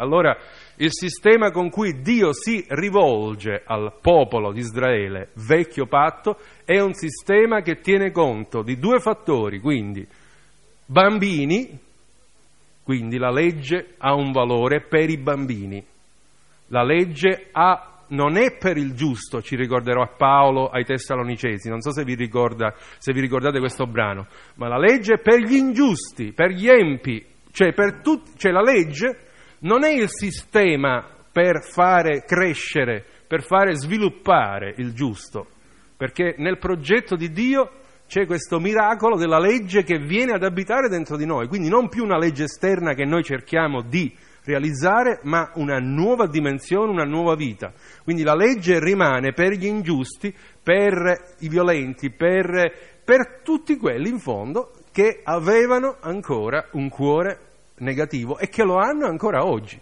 Allora, il sistema con cui Dio si rivolge al popolo di Israele, vecchio patto, è un sistema che tiene conto di due fattori, quindi bambini, quindi la legge ha un valore per i bambini, la legge non è per il giusto, ci ricorderò a Paolo ai Tessalonicesi, non so se vi ricordate questo brano, ma la legge è per gli ingiusti, per gli empi, cioè la legge non è il sistema per fare crescere, per fare sviluppare il giusto, perché nel progetto di Dio c'è questo miracolo della legge che viene ad abitare dentro di noi, quindi non più una legge esterna che noi cerchiamo di realizzare, ma una nuova dimensione, una nuova vita. Quindi la legge rimane per gli ingiusti, per i violenti, per tutti quelli in fondo che avevano ancora un cuore negativo e che lo hanno ancora oggi.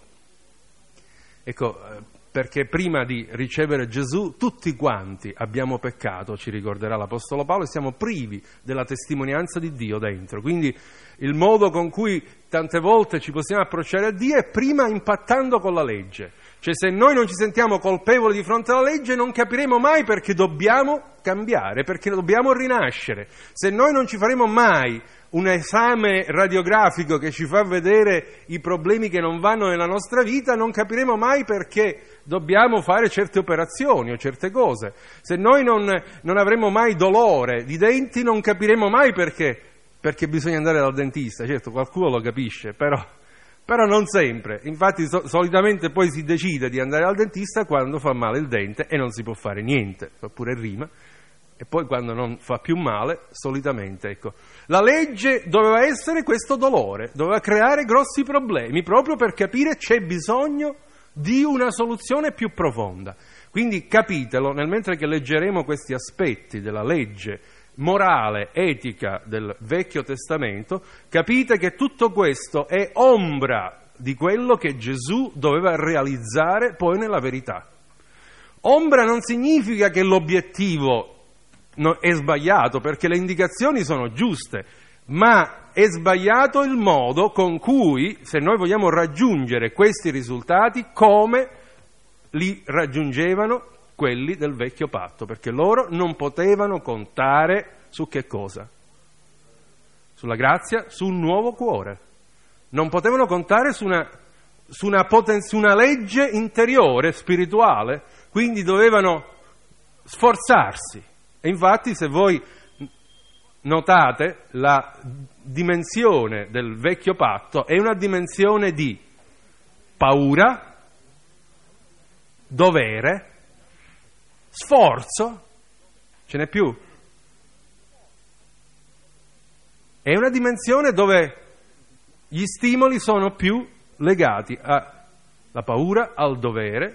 Ecco, perché prima di ricevere Gesù tutti quanti abbiamo peccato, ci ricorderà l'Apostolo Paolo, e siamo privi della testimonianza di Dio dentro. Quindi il modo con cui tante volte ci possiamo approcciare a Dio è prima impattando con la legge. Cioè, se noi non ci sentiamo colpevoli di fronte alla legge, non capiremo mai perché dobbiamo cambiare, perché dobbiamo rinascere. Se noi non ci faremo mai un esame radiografico che ci fa vedere i problemi che non vanno nella nostra vita, non capiremo mai perché dobbiamo fare certe operazioni o certe cose. Se noi non avremo mai dolore di denti, non capiremo mai perché bisogna andare dal dentista. Certo, qualcuno lo capisce, però non sempre. Infatti solitamente poi si decide di andare al dentista quando fa male il dente e non si può fare niente, fa pure rima. E poi quando non fa più male, solitamente, ecco. La legge doveva essere questo dolore, doveva creare grossi problemi, proprio per capire c'è bisogno di una soluzione più profonda. Quindi capitelo, mentre che leggeremo questi aspetti della legge morale, etica del Vecchio Testamento, capite che tutto questo è ombra di quello che Gesù doveva realizzare poi nella verità. Ombra non significa che l'obiettivo è sbagliato, perché le indicazioni sono giuste, ma è sbagliato il modo con cui, se noi vogliamo raggiungere questi risultati, come li raggiungevano quelli del vecchio patto, perché loro non potevano contare su che cosa? Sulla grazia, su un nuovo cuore. Non potevano contare su una legge interiore, spirituale, quindi dovevano sforzarsi. E infatti, se voi notate, la dimensione del vecchio patto è una dimensione di paura, dovere, sforzo, ce n'è più. È una dimensione dove gli stimoli sono più legati alla paura, al dovere,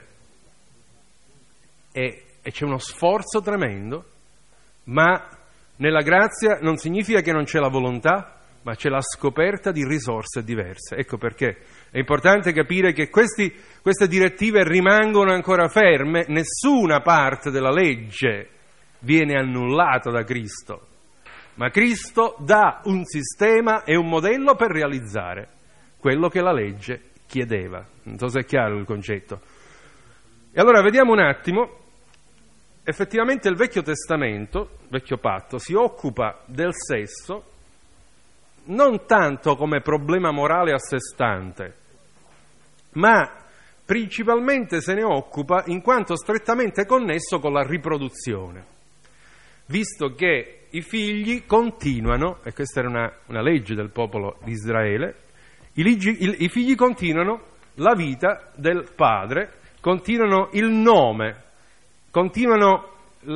e c'è uno sforzo tremendo. Ma nella grazia non significa che non c'è la volontà, ma c'è la scoperta di risorse diverse. Ecco perché è importante capire che queste direttive rimangono ancora ferme, nessuna parte della legge viene annullata da Cristo, ma Cristo dà un sistema e un modello per realizzare quello che la legge chiedeva. Non so se è chiaro il concetto. E allora vediamo un attimo. Effettivamente il Vecchio Testamento, Vecchio Patto, si occupa del sesso non tanto come problema morale a sé stante, ma principalmente se ne occupa in quanto strettamente connesso con la riproduzione, visto che i figli continuano, e questa era una legge del popolo di Israele, i figli continuano la vita del padre, continuano il nome, continuano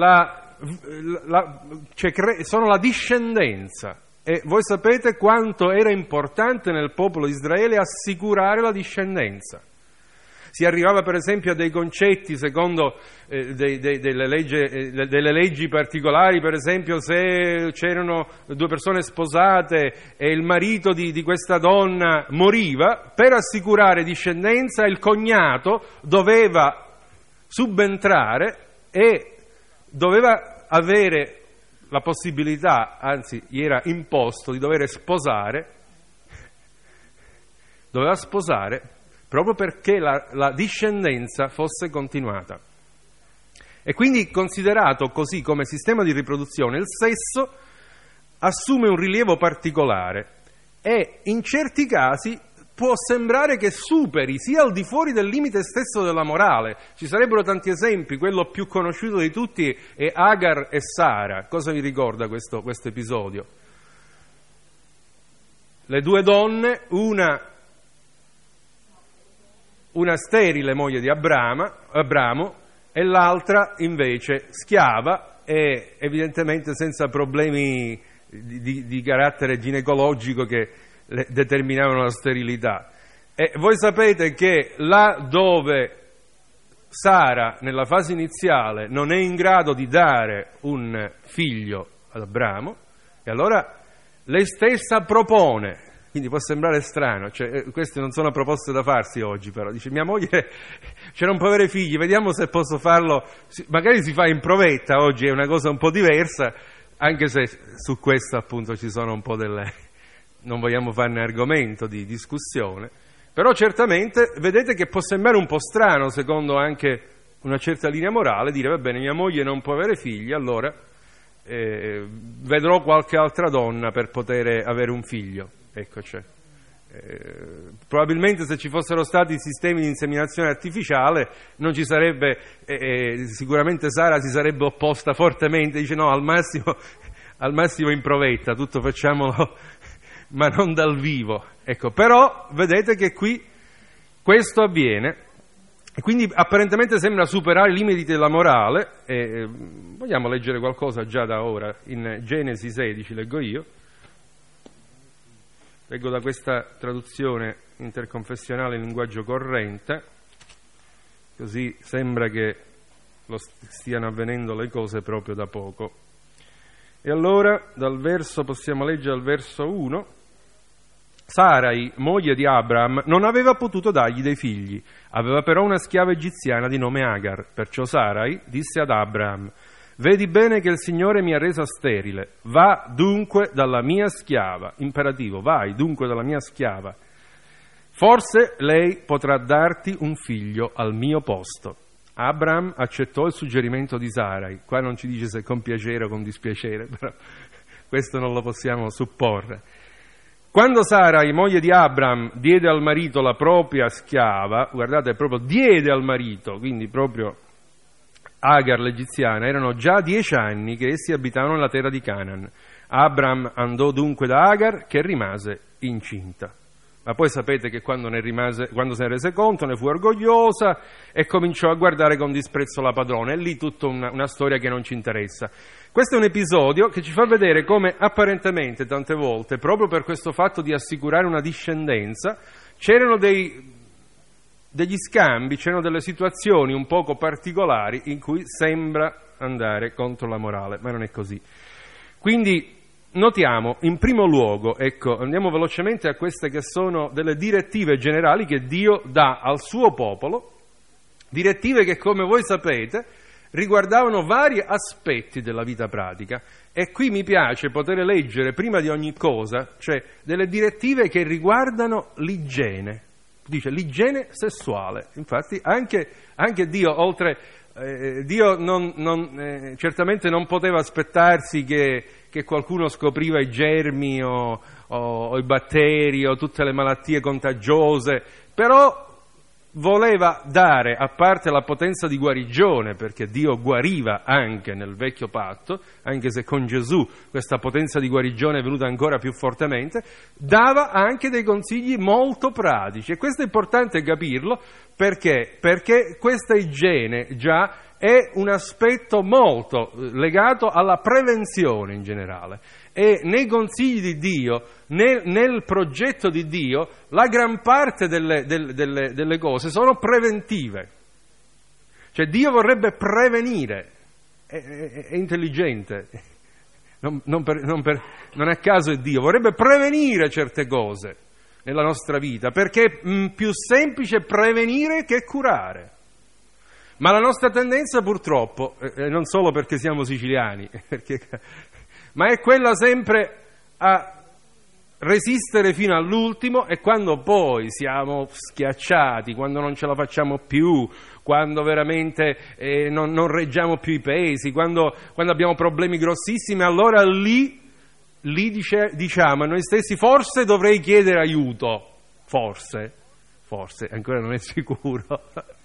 sono la discendenza. E voi sapete quanto era importante nel popolo di Israele assicurare la discendenza. Si arrivava per esempio a dei concetti secondo delle leggi particolari, per esempio se c'erano due persone sposate e il marito di questa donna moriva, per assicurare discendenza il cognato doveva subentrare e doveva avere la possibilità, anzi gli era imposto di doveva sposare proprio perché la discendenza fosse continuata. E quindi, considerato così come sistema di riproduzione, il sesso assume un rilievo particolare e in certi casi può sembrare che superi sia al di fuori del limite stesso della morale. Ci sarebbero tanti esempi, quello più conosciuto di tutti è Agar e Sara. Cosa vi ricorda questo episodio? Le due donne, una sterile moglie di Abramo e l'altra invece schiava e evidentemente senza problemi di carattere ginecologico che determinavano la sterilità. E voi sapete che là dove Sara nella fase iniziale non è in grado di dare un figlio ad Abramo, e allora lei stessa propone, quindi può sembrare strano, cioè, queste non sono proposte da farsi oggi, però dice: mia moglie non può avere figli, vediamo se posso farlo, magari si fa in provetta, oggi è una cosa un po' diversa, anche se su questo appunto ci sono un po' non vogliamo farne argomento di discussione, però certamente vedete che può sembrare un po' strano, secondo anche una certa linea morale, dire: va bene, mia moglie non può avere figli, allora vedrò qualche altra donna per poter avere un figlio. Ecco, cioè, probabilmente se ci fossero stati sistemi di inseminazione artificiale non ci sarebbe, sicuramente Sara si sarebbe opposta fortemente, dice: no, al massimo in provetta, tutto facciamolo ma non dal vivo. Ecco, però vedete che qui questo avviene e quindi apparentemente sembra superare i limiti della morale. Vogliamo leggere qualcosa già da ora in Genesi 16, leggo io. Leggo da questa traduzione interconfessionale in linguaggio corrente, così sembra che stiano avvenendo le cose proprio da poco. E allora possiamo leggere al verso 1. Sarai, moglie di Abram, non aveva potuto dargli dei figli, aveva però una schiava egiziana di nome Agar. Perciò Sarai disse ad Abram: vedi bene che il Signore mi ha resa sterile, va dunque dalla mia schiava, imperativo, vai dunque dalla mia schiava, forse lei potrà darti un figlio al mio posto. Abram accettò il suggerimento di Sarai, qua non ci dice se con piacere o con dispiacere, però questo non lo possiamo supporre. Quando Sarai, moglie di Abram, diede al marito la propria schiava, guardate, proprio diede al marito, quindi proprio Agar l'egiziana, erano già 10 anni che essi abitavano nella terra di Canaan. Abram andò dunque da Agar, che rimase incinta. Ma poi sapete che quando se ne rese conto ne fu orgogliosa e cominciò a guardare con disprezzo la padrona. È lì tutta una storia che non ci interessa. Questo è un episodio che ci fa vedere come apparentemente tante volte, proprio per questo fatto di assicurare una discendenza, c'erano degli scambi, c'erano delle situazioni un poco particolari in cui sembra andare contro la morale, ma non è così. Quindi notiamo, in primo luogo, ecco, andiamo velocemente a queste che sono delle direttive generali che Dio dà al suo popolo, direttive che, come voi sapete, riguardavano vari aspetti della vita pratica. E qui mi piace poter leggere prima di ogni cosa, cioè delle direttive che riguardano l'igiene. Dice l'igiene sessuale. Infatti anche Dio, oltre Dio certamente non poteva aspettarsi che qualcuno scopriva i germi o i batteri o tutte le malattie contagiose, però voleva dare, a parte la potenza di guarigione, perché Dio guariva anche nel vecchio patto, anche se con Gesù questa potenza di guarigione è venuta ancora più fortemente, dava anche dei consigli molto pratici. E questo è importante capirlo, perché questa igiene già è un aspetto molto legato alla prevenzione in generale. E nei consigli di Dio, nel progetto di Dio, la gran parte delle cose sono preventive. Cioè Dio vorrebbe prevenire, è intelligente, non a caso è Dio, vorrebbe prevenire certe cose nella nostra vita, perché è più semplice prevenire che curare. Ma la nostra tendenza purtroppo, non solo perché siamo siciliani, ma è quella sempre a resistere fino all'ultimo, e quando poi siamo schiacciati, quando non ce la facciamo più, quando veramente non reggiamo più i pesi, quando abbiamo problemi grossissimi, allora lì diciamo a noi stessi: forse dovrei chiedere aiuto, forse, ancora non è sicuro.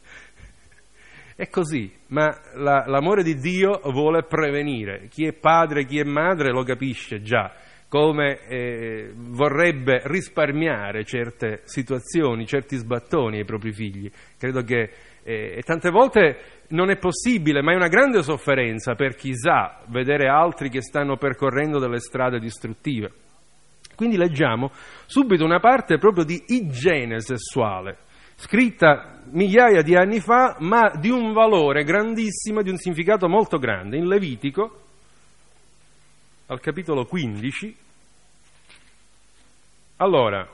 È così, ma l'amore di Dio vuole prevenire. Chi è padre, chi è madre lo capisce già, come vorrebbe risparmiare certe situazioni, certi sbattoni ai propri figli. Credo che tante volte non è possibile, ma è una grande sofferenza per chi sa vedere altri che stanno percorrendo delle strade distruttive. Quindi leggiamo subito una parte proprio di igiene sessuale, scritta migliaia di anni fa, ma di un valore grandissimo, di un significato molto grande. In Levitico, al capitolo 15, allora,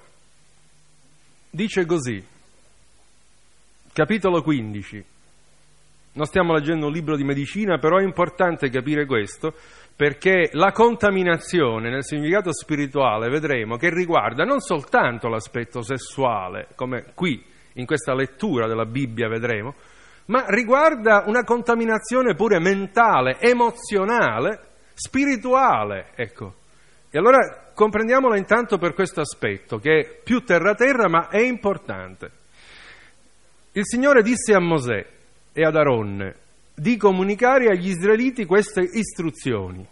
dice così, capitolo 15, non stiamo leggendo un libro di medicina, però è importante capire questo, perché la contaminazione nel significato spirituale vedremo che riguarda non soltanto l'aspetto sessuale, come qui in questa lettura della Bibbia vedremo, ma riguarda una contaminazione pure mentale, emozionale, spirituale, ecco. E allora comprendiamola intanto per questo aspetto, che è più terra-terra, ma è importante. Il Signore disse a Mosè e ad Aronne di comunicare agli israeliti queste istruzioni.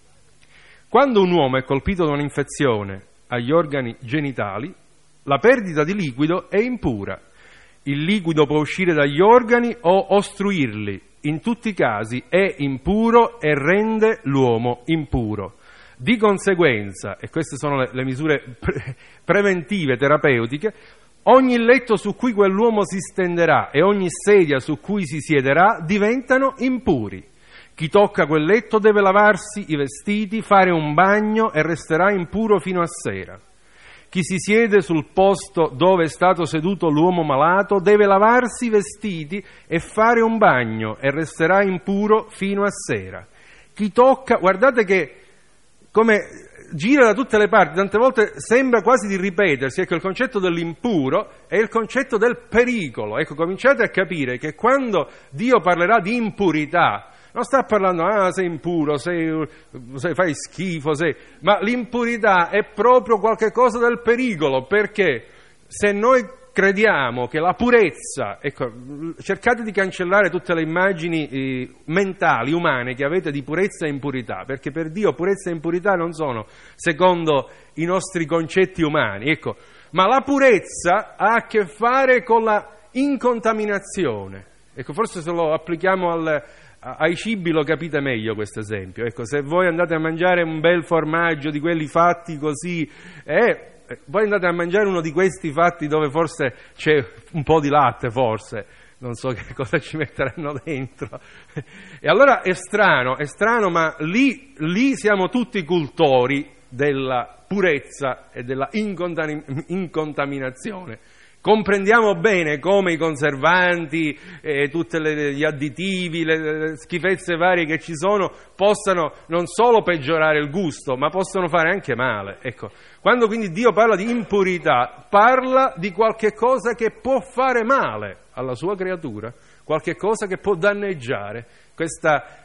Quando un uomo è colpito da un'infezione agli organi genitali, la perdita di liquido è impura. Il liquido può uscire dagli organi o ostruirli. In tutti i casi è impuro e rende l'uomo impuro. Di conseguenza, e queste sono le misure preventive, terapeutiche, ogni letto su cui quell'uomo si stenderà e ogni sedia su cui si siederà diventano impuri. Chi tocca quel letto deve lavarsi i vestiti, fare un bagno e resterà impuro fino a sera. Chi si siede sul posto dove è stato seduto l'uomo malato deve lavarsi i vestiti e fare un bagno e resterà impuro fino a sera. Chi tocca, guardate che come gira da tutte le parti, tante volte sembra quasi di ripetersi, ecco, il concetto dell'impuro è il concetto del pericolo. Ecco, cominciate a capire che quando Dio parlerà di impurità, non sta parlando, sei impuro, sei fai schifo, ma l'impurità è proprio qualche cosa del pericolo, perché se noi crediamo che la purezza, ecco, cercate di cancellare tutte le immagini mentali, umane che avete di purezza e impurità, perché per Dio purezza e impurità non sono secondo i nostri concetti umani, ecco, ma la purezza ha a che fare con la incontaminazione. Ecco, forse se lo applichiamo ai cibi lo capite meglio questo esempio. Ecco, se voi andate a mangiare un bel formaggio di quelli fatti così, voi andate a mangiare uno di questi fatti dove forse c'è un po' di latte, forse, non so che cosa ci metteranno dentro. E allora è strano, ma lì siamo tutti cultori della purezza e della incontaminazione. Comprendiamo bene come i conservanti, tutti gli additivi, le schifezze varie che ci sono possano non solo peggiorare il gusto, ma possono fare anche male. Ecco, quando quindi Dio parla di impurità, parla di qualche cosa che può fare male alla sua creatura, qualche cosa che può danneggiare questa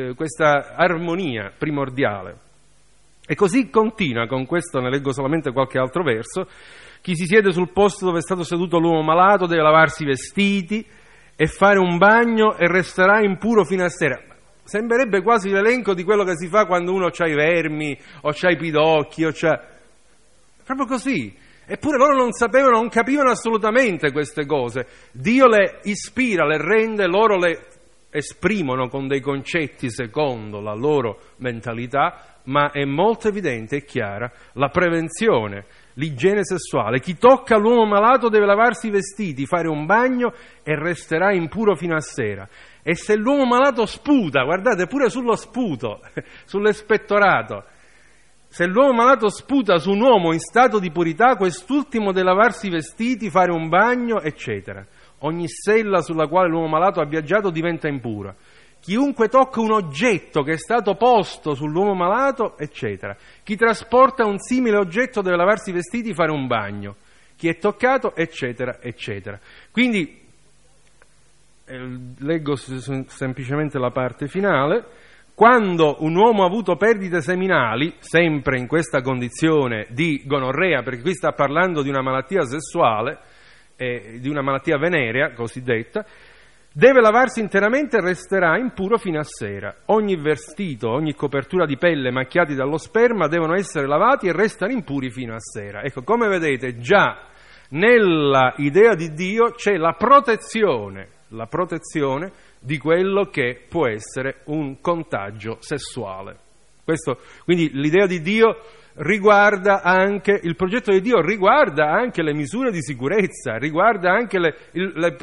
armonia primordiale. E così continua con questo, ne leggo solamente qualche altro verso. Chi si siede sul posto dove è stato seduto l'uomo malato deve lavarsi i vestiti e fare un bagno e resterà impuro fino a sera. Sembrerebbe quasi l'elenco di quello che si fa quando uno c'ha i vermi, o c'ha i pidocchi, proprio così. Eppure loro non sapevano, non capivano assolutamente queste cose. Dio le ispira, le rende, loro le esprimono con dei concetti secondo la loro mentalità, ma è molto evidente e chiara la prevenzione, l'igiene sessuale. Chi tocca l'uomo malato deve lavarsi i vestiti, fare un bagno e resterà impuro fino a sera. E se l'uomo malato sputa, guardate pure sullo sputo, sull'espettorato, se l'uomo malato sputa su un uomo in stato di purità, quest'ultimo deve lavarsi i vestiti, fare un bagno, eccetera. Ogni sella sulla quale l'uomo malato ha viaggiato diventa impura. chiunque tocca un oggetto che è stato posto sull'uomo malato, eccetera. Chi trasporta un simile oggetto deve lavarsi i vestiti e fare un bagno. Chi è toccato, eccetera, eccetera. Quindi, leggo semplicemente la parte finale. Quando un uomo ha avuto perdite seminali, sempre in questa condizione di gonorrea, perché qui sta parlando di una malattia sessuale, di una malattia venerea cosiddetta, deve lavarsi interamente e resterà impuro fino a sera. Ogni vestito, ogni copertura di pelle macchiati dallo sperma devono essere lavati e restano impuri fino a sera. Ecco, come vedete, già nella idea di Dio c'è la protezione di quello che può essere un contagio sessuale. Quindi l'idea di Dio riguarda anche, il progetto di Dio riguarda anche le misure di sicurezza, riguarda anche le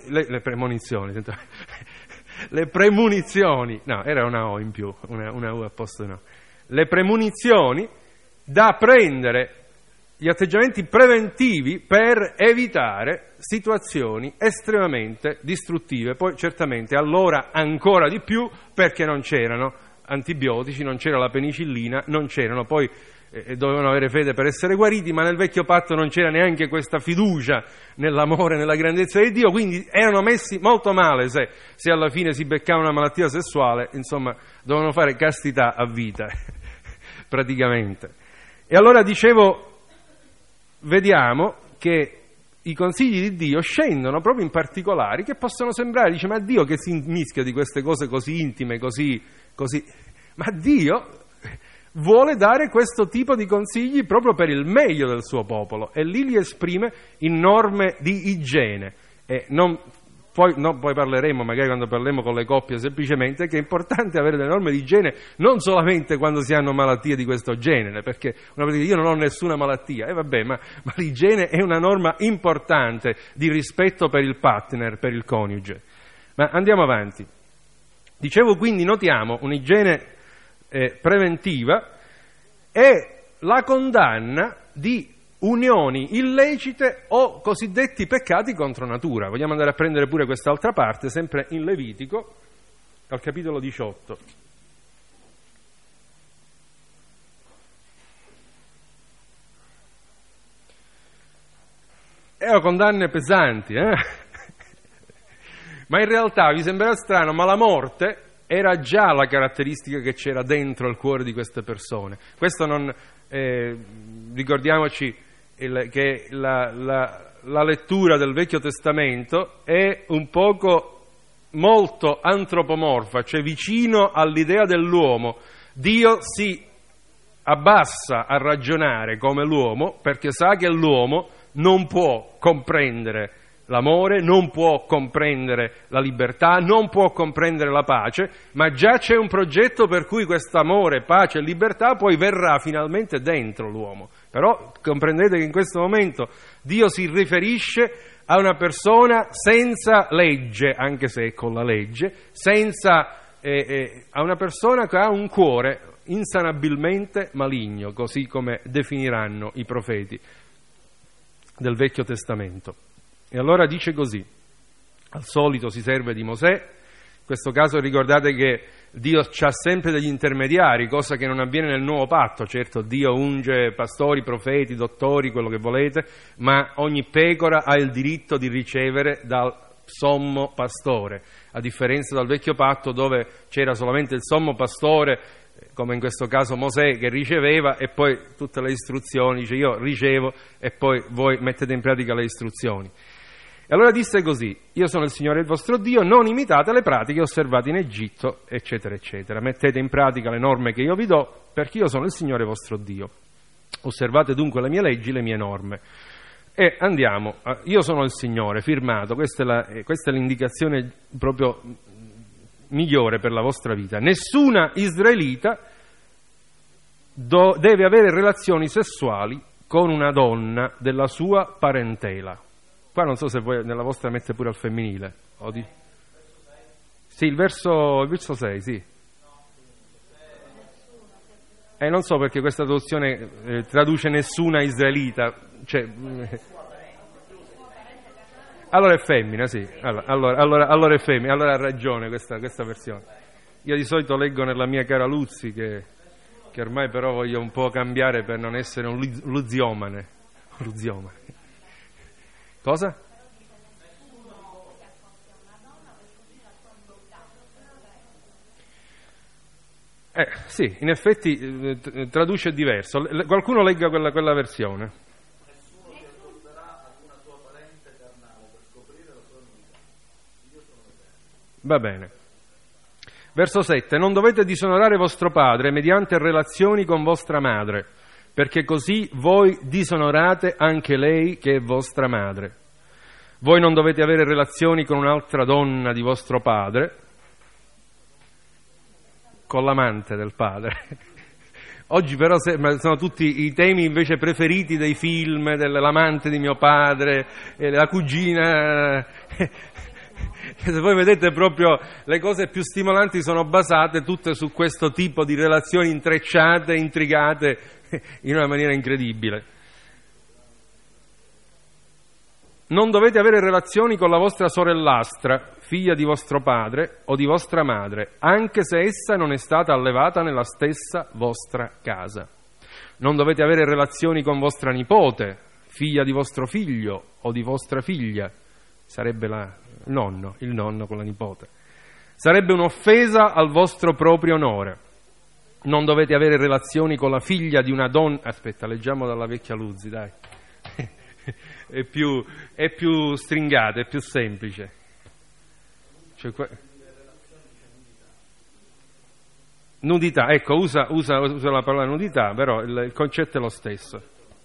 premonizioni, no, era una O in più, una U a posto no, le premonizioni da prendere, gli atteggiamenti preventivi per evitare situazioni estremamente distruttive. Poi certamente allora ancora di più, perché non c'erano antibiotici, non c'era la penicillina, non c'erano, poi dovevano avere fede per essere guariti, ma nel vecchio patto non c'era neanche questa fiducia nell'amore, nella grandezza di Dio, quindi erano messi molto male se alla fine si beccava una malattia sessuale, insomma dovevano fare castità a vita praticamente. E allora dicevo, vediamo che i consigli di Dio scendono proprio in particolari che possono sembrare, dice, ma Dio che si immischia di queste cose così intime, così, ma Dio vuole dare questo tipo di consigli proprio per il meglio del suo popolo, e lì li esprime in norme di igiene. E poi parleremo, magari quando parleremo con le coppie, semplicemente che è importante avere delle norme di igiene non solamente quando si hanno malattie di questo genere, perché una persona dice io non ho nessuna malattia, e vabbè, ma l'igiene è una norma importante di rispetto per il partner, per il coniuge. Ma andiamo avanti. Dicevo, quindi notiamo un'igiene preventiva e la condanna di unioni illecite o cosiddetti peccati contro natura. Vogliamo andare a prendere pure quest'altra parte, sempre in Levitico, al capitolo 18. Condanne pesanti, Ma in realtà vi sembrerà strano, ma la morte era già la caratteristica che c'era dentro il cuore di queste persone. Questo non... ricordiamoci che la lettura del Vecchio Testamento è un poco molto antropomorfa, cioè vicino all'idea dell'uomo. Dio si abbassa a ragionare come l'uomo perché sa che l'uomo non può comprendere l'amore, non può comprendere la libertà, non può comprendere la pace, ma già c'è un progetto per cui quest'amore, pace e libertà poi verrà finalmente dentro l'uomo. Però comprendete che in questo momento Dio si riferisce a una persona senza legge, anche se è con la legge, a una persona che ha un cuore insanabilmente maligno, così come definiranno i profeti del Vecchio Testamento. E allora dice così, al solito si serve di Mosè, in questo caso ricordate che Dio c'ha sempre degli intermediari, cosa che non avviene nel nuovo patto. Certo, Dio unge pastori, profeti, dottori, quello che volete, ma ogni pecora ha il diritto di ricevere dal sommo pastore, a differenza dal vecchio patto dove c'era solamente il sommo pastore, come in questo caso Mosè, che riceveva e poi tutte le istruzioni, dice io ricevo e poi voi mettete in pratica le istruzioni. E allora disse così, io sono il Signore il vostro Dio, non imitate le pratiche osservate in Egitto, eccetera, eccetera. Mettete in pratica le norme che io vi do, perché io sono il Signore vostro Dio. Osservate dunque le mie leggi, le mie norme. E andiamo, io sono il Signore, firmato, questa è l'indicazione proprio migliore per la vostra vita. Nessuna israelita deve avere relazioni sessuali con una donna della sua parentela. Qua non so se voi nella vostra mette pure al femminile. Sì, il verso 6, sì. Non so perché questa traduzione traduce nessuna israelita. Cioè, Allora è femmina, sì. Allora è femmina, allora ha ragione questa versione. Io di solito leggo nella mia cara Luzzi, che ormai però voglio un po' cambiare per non essere un luziomane. Cosa? Sì, in effetti traduce diverso. Qualcuno legga quella versione. Va bene. Verso 7. Non dovete disonorare vostro padre mediante relazioni con vostra madre, perché così voi disonorate anche lei che è vostra madre. Voi non dovete avere relazioni con un'altra donna di vostro padre, con l'amante del padre. Oggi però sono tutti i temi invece preferiti dei film, dell'amante di mio padre, la cugina. Se voi vedete proprio le cose più stimolanti sono basate tutte su questo tipo di relazioni intrecciate, intrigate in una maniera incredibile. Non dovete avere relazioni con la vostra sorellastra, figlia di vostro padre o di vostra madre, anche se essa non è stata allevata nella stessa vostra casa. Non dovete avere relazioni con vostra nipote, figlia di vostro figlio o di vostra figlia, sarebbe il nonno con la nipote. Sarebbe un'offesa al vostro proprio onore. Non dovete avere relazioni con la figlia di una donna. Aspetta, leggiamo dalla vecchia Luzzi, dai. È più stringata, è più semplice. Nudità, ecco, usa la parola nudità, però il concetto è lo stesso.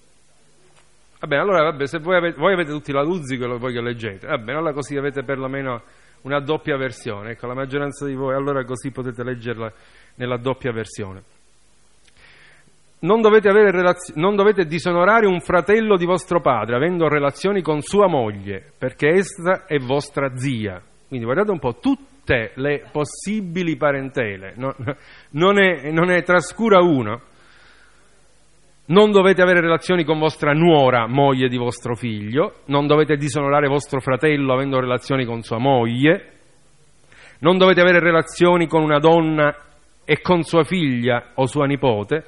Vabbè, se voi avete tutti la Luzzi, voi che leggete, allora così avete perlomeno una doppia versione, ecco, la maggioranza di voi, allora così potete leggerla nella doppia versione. Non dovete disonorare un fratello di vostro padre, avendo relazioni con sua moglie, perché essa è vostra zia. Quindi guardate un po', tutte le possibili parentele, non è trascura uno. Non dovete avere relazioni con vostra nuora, moglie di vostro figlio. Non dovete disonorare vostro fratello avendo relazioni con sua moglie. Non dovete avere relazioni con una donna e con sua figlia o sua nipote.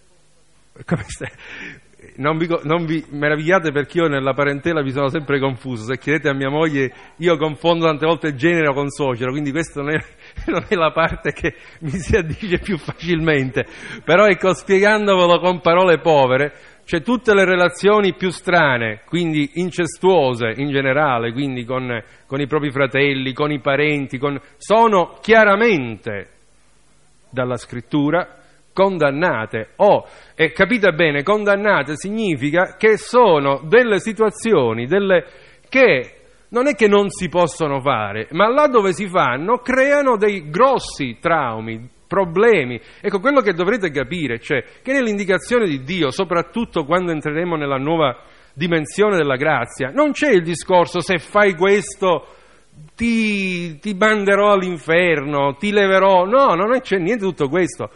Non vi meravigliate perché io nella parentela mi sono sempre confuso. Se chiedete a mia moglie, io confondo tante volte genero con suocero, quindi questa non è la parte che mi si addice più facilmente. Però ecco, spiegandovelo con parole povere, cioè tutte le relazioni più strane, quindi incestuose in generale, quindi con i propri fratelli, con i parenti, sono chiaramente dalla scrittura condannate, e capite bene, condannate significa che sono delle situazioni che non è che non si possono fare, ma là dove si fanno creano dei grossi traumi, problemi. Ecco, quello che dovrete capire, cioè che nell'indicazione di Dio, soprattutto quando entreremo nella nuova dimensione della grazia, non c'è il discorso se fai questo ti manderò all'inferno, ti leverò, no, non c'è niente di tutto questo.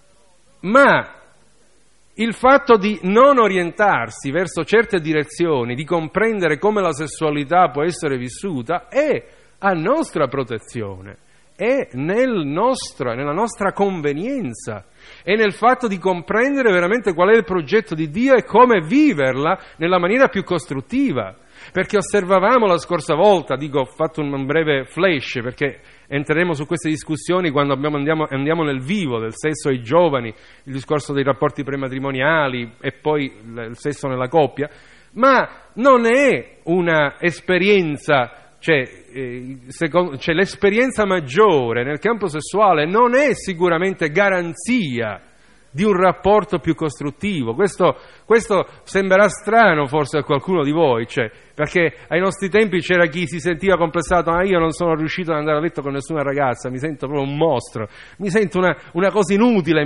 Ma il fatto di non orientarsi verso certe direzioni, di comprendere come la sessualità può essere vissuta, è a nostra protezione, è nella nostra convenienza, è nel fatto di comprendere veramente qual è il progetto di Dio e come viverla nella maniera più costruttiva. Perché osservavamo la scorsa volta, ho fatto un breve flash perché entreremo su queste discussioni quando andiamo nel vivo del sesso ai giovani, il discorso dei rapporti prematrimoniali e poi il sesso nella coppia, ma non è una esperienza, cioè l'esperienza maggiore nel campo sessuale non è sicuramente garanzia di un rapporto più costruttivo. Questo sembrerà strano forse a qualcuno di voi, perché ai nostri tempi c'era chi si sentiva complessato, io non sono riuscito ad andare a letto con nessuna ragazza, mi sento proprio un mostro, mi sento una cosa inutile,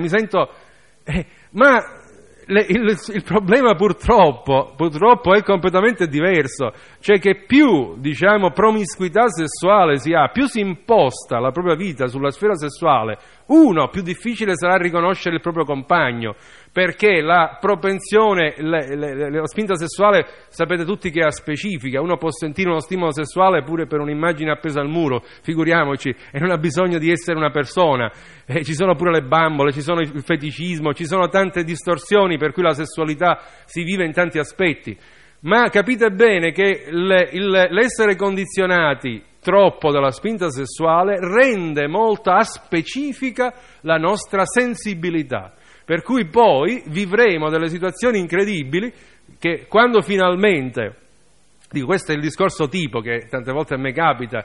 ma il problema purtroppo è completamente diverso, cioè che più promiscuità sessuale si ha, più si imposta la propria vita sulla sfera sessuale, più difficile sarà riconoscere il proprio compagno, perché la propensione, la spinta sessuale, sapete tutti che è specifica, uno può sentire uno stimolo sessuale pure per un'immagine appesa al muro, figuriamoci, e non ha bisogno di essere una persona, ci sono pure le bambole, ci sono il feticismo, ci sono tante distorsioni per cui la sessualità si vive in tanti aspetti, ma capite bene che l'essere condizionati troppo dalla spinta sessuale rende molto aspecifica la nostra sensibilità. Per cui poi vivremo delle situazioni incredibili che quando finalmente, dico, questo è il discorso tipo che tante volte a me capita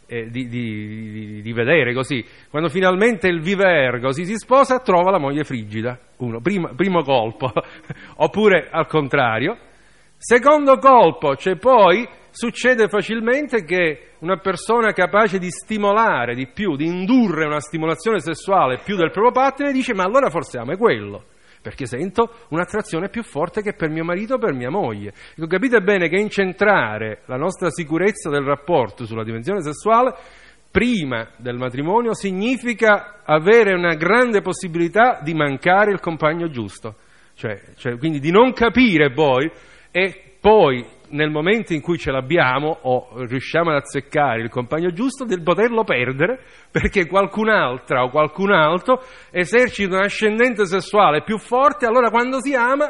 di vedere così, quando finalmente il vivergo si sposa trova la moglie frigida, primo colpo, oppure al contrario. Secondo colpo, cioè poi succede facilmente che una persona capace di stimolare di più, di indurre una stimolazione sessuale più del proprio partner, dice ma allora forse amo quello, perché sento un'attrazione più forte che per mio marito o per mia moglie. Ecco, capite bene che incentrare la nostra sicurezza del rapporto sulla dimensione sessuale prima del matrimonio significa avere una grande possibilità di mancare il compagno giusto, cioè quindi di non capire poi, e poi nel momento in cui ce l'abbiamo o riusciamo ad azzeccare il compagno giusto, del poterlo perdere perché qualcun'altra o qualcun altro esercita un ascendente sessuale più forte. Allora quando si ama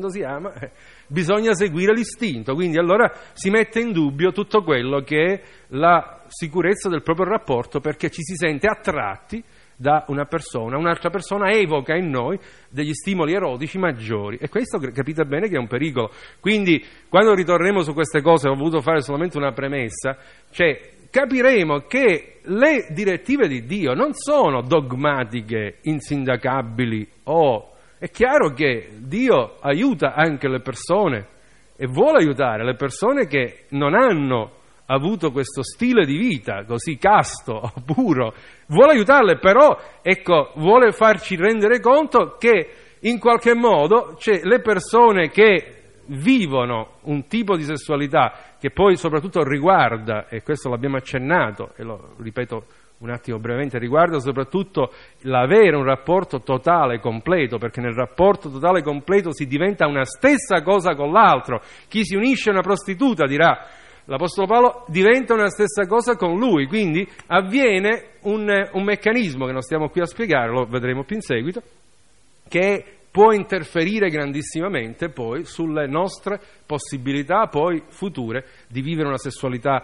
bisogna seguire l'istinto, quindi allora si mette in dubbio tutto quello che è la sicurezza del proprio rapporto, perché ci si sente attratti da una persona, un'altra persona evoca in noi degli stimoli erotici maggiori, e questo capite bene che è un pericolo. Quindi quando ritorneremo su queste cose, ho voluto fare solamente una premessa, cioè capiremo che le direttive di Dio non sono dogmatiche, insindacabili, è chiaro che Dio aiuta anche le persone e vuole aiutare le persone che non hanno avuto questo stile di vita così casto o puro, vuole aiutarle, però ecco, vuole farci rendere conto che in qualche modo le persone che vivono un tipo di sessualità che poi soprattutto riguarda, e questo l'abbiamo accennato e lo ripeto un attimo brevemente, riguarda soprattutto l'avere un rapporto totale completo, perché nel rapporto totale completo si diventa una stessa cosa con l'altro. Chi si unisce a una prostituta, dirà l'Apostolo Paolo, diventa una stessa cosa con lui, quindi avviene un meccanismo che non stiamo qui a spiegare, lo vedremo più in seguito, che può interferire grandissimamente poi sulle nostre possibilità poi future di vivere una sessualità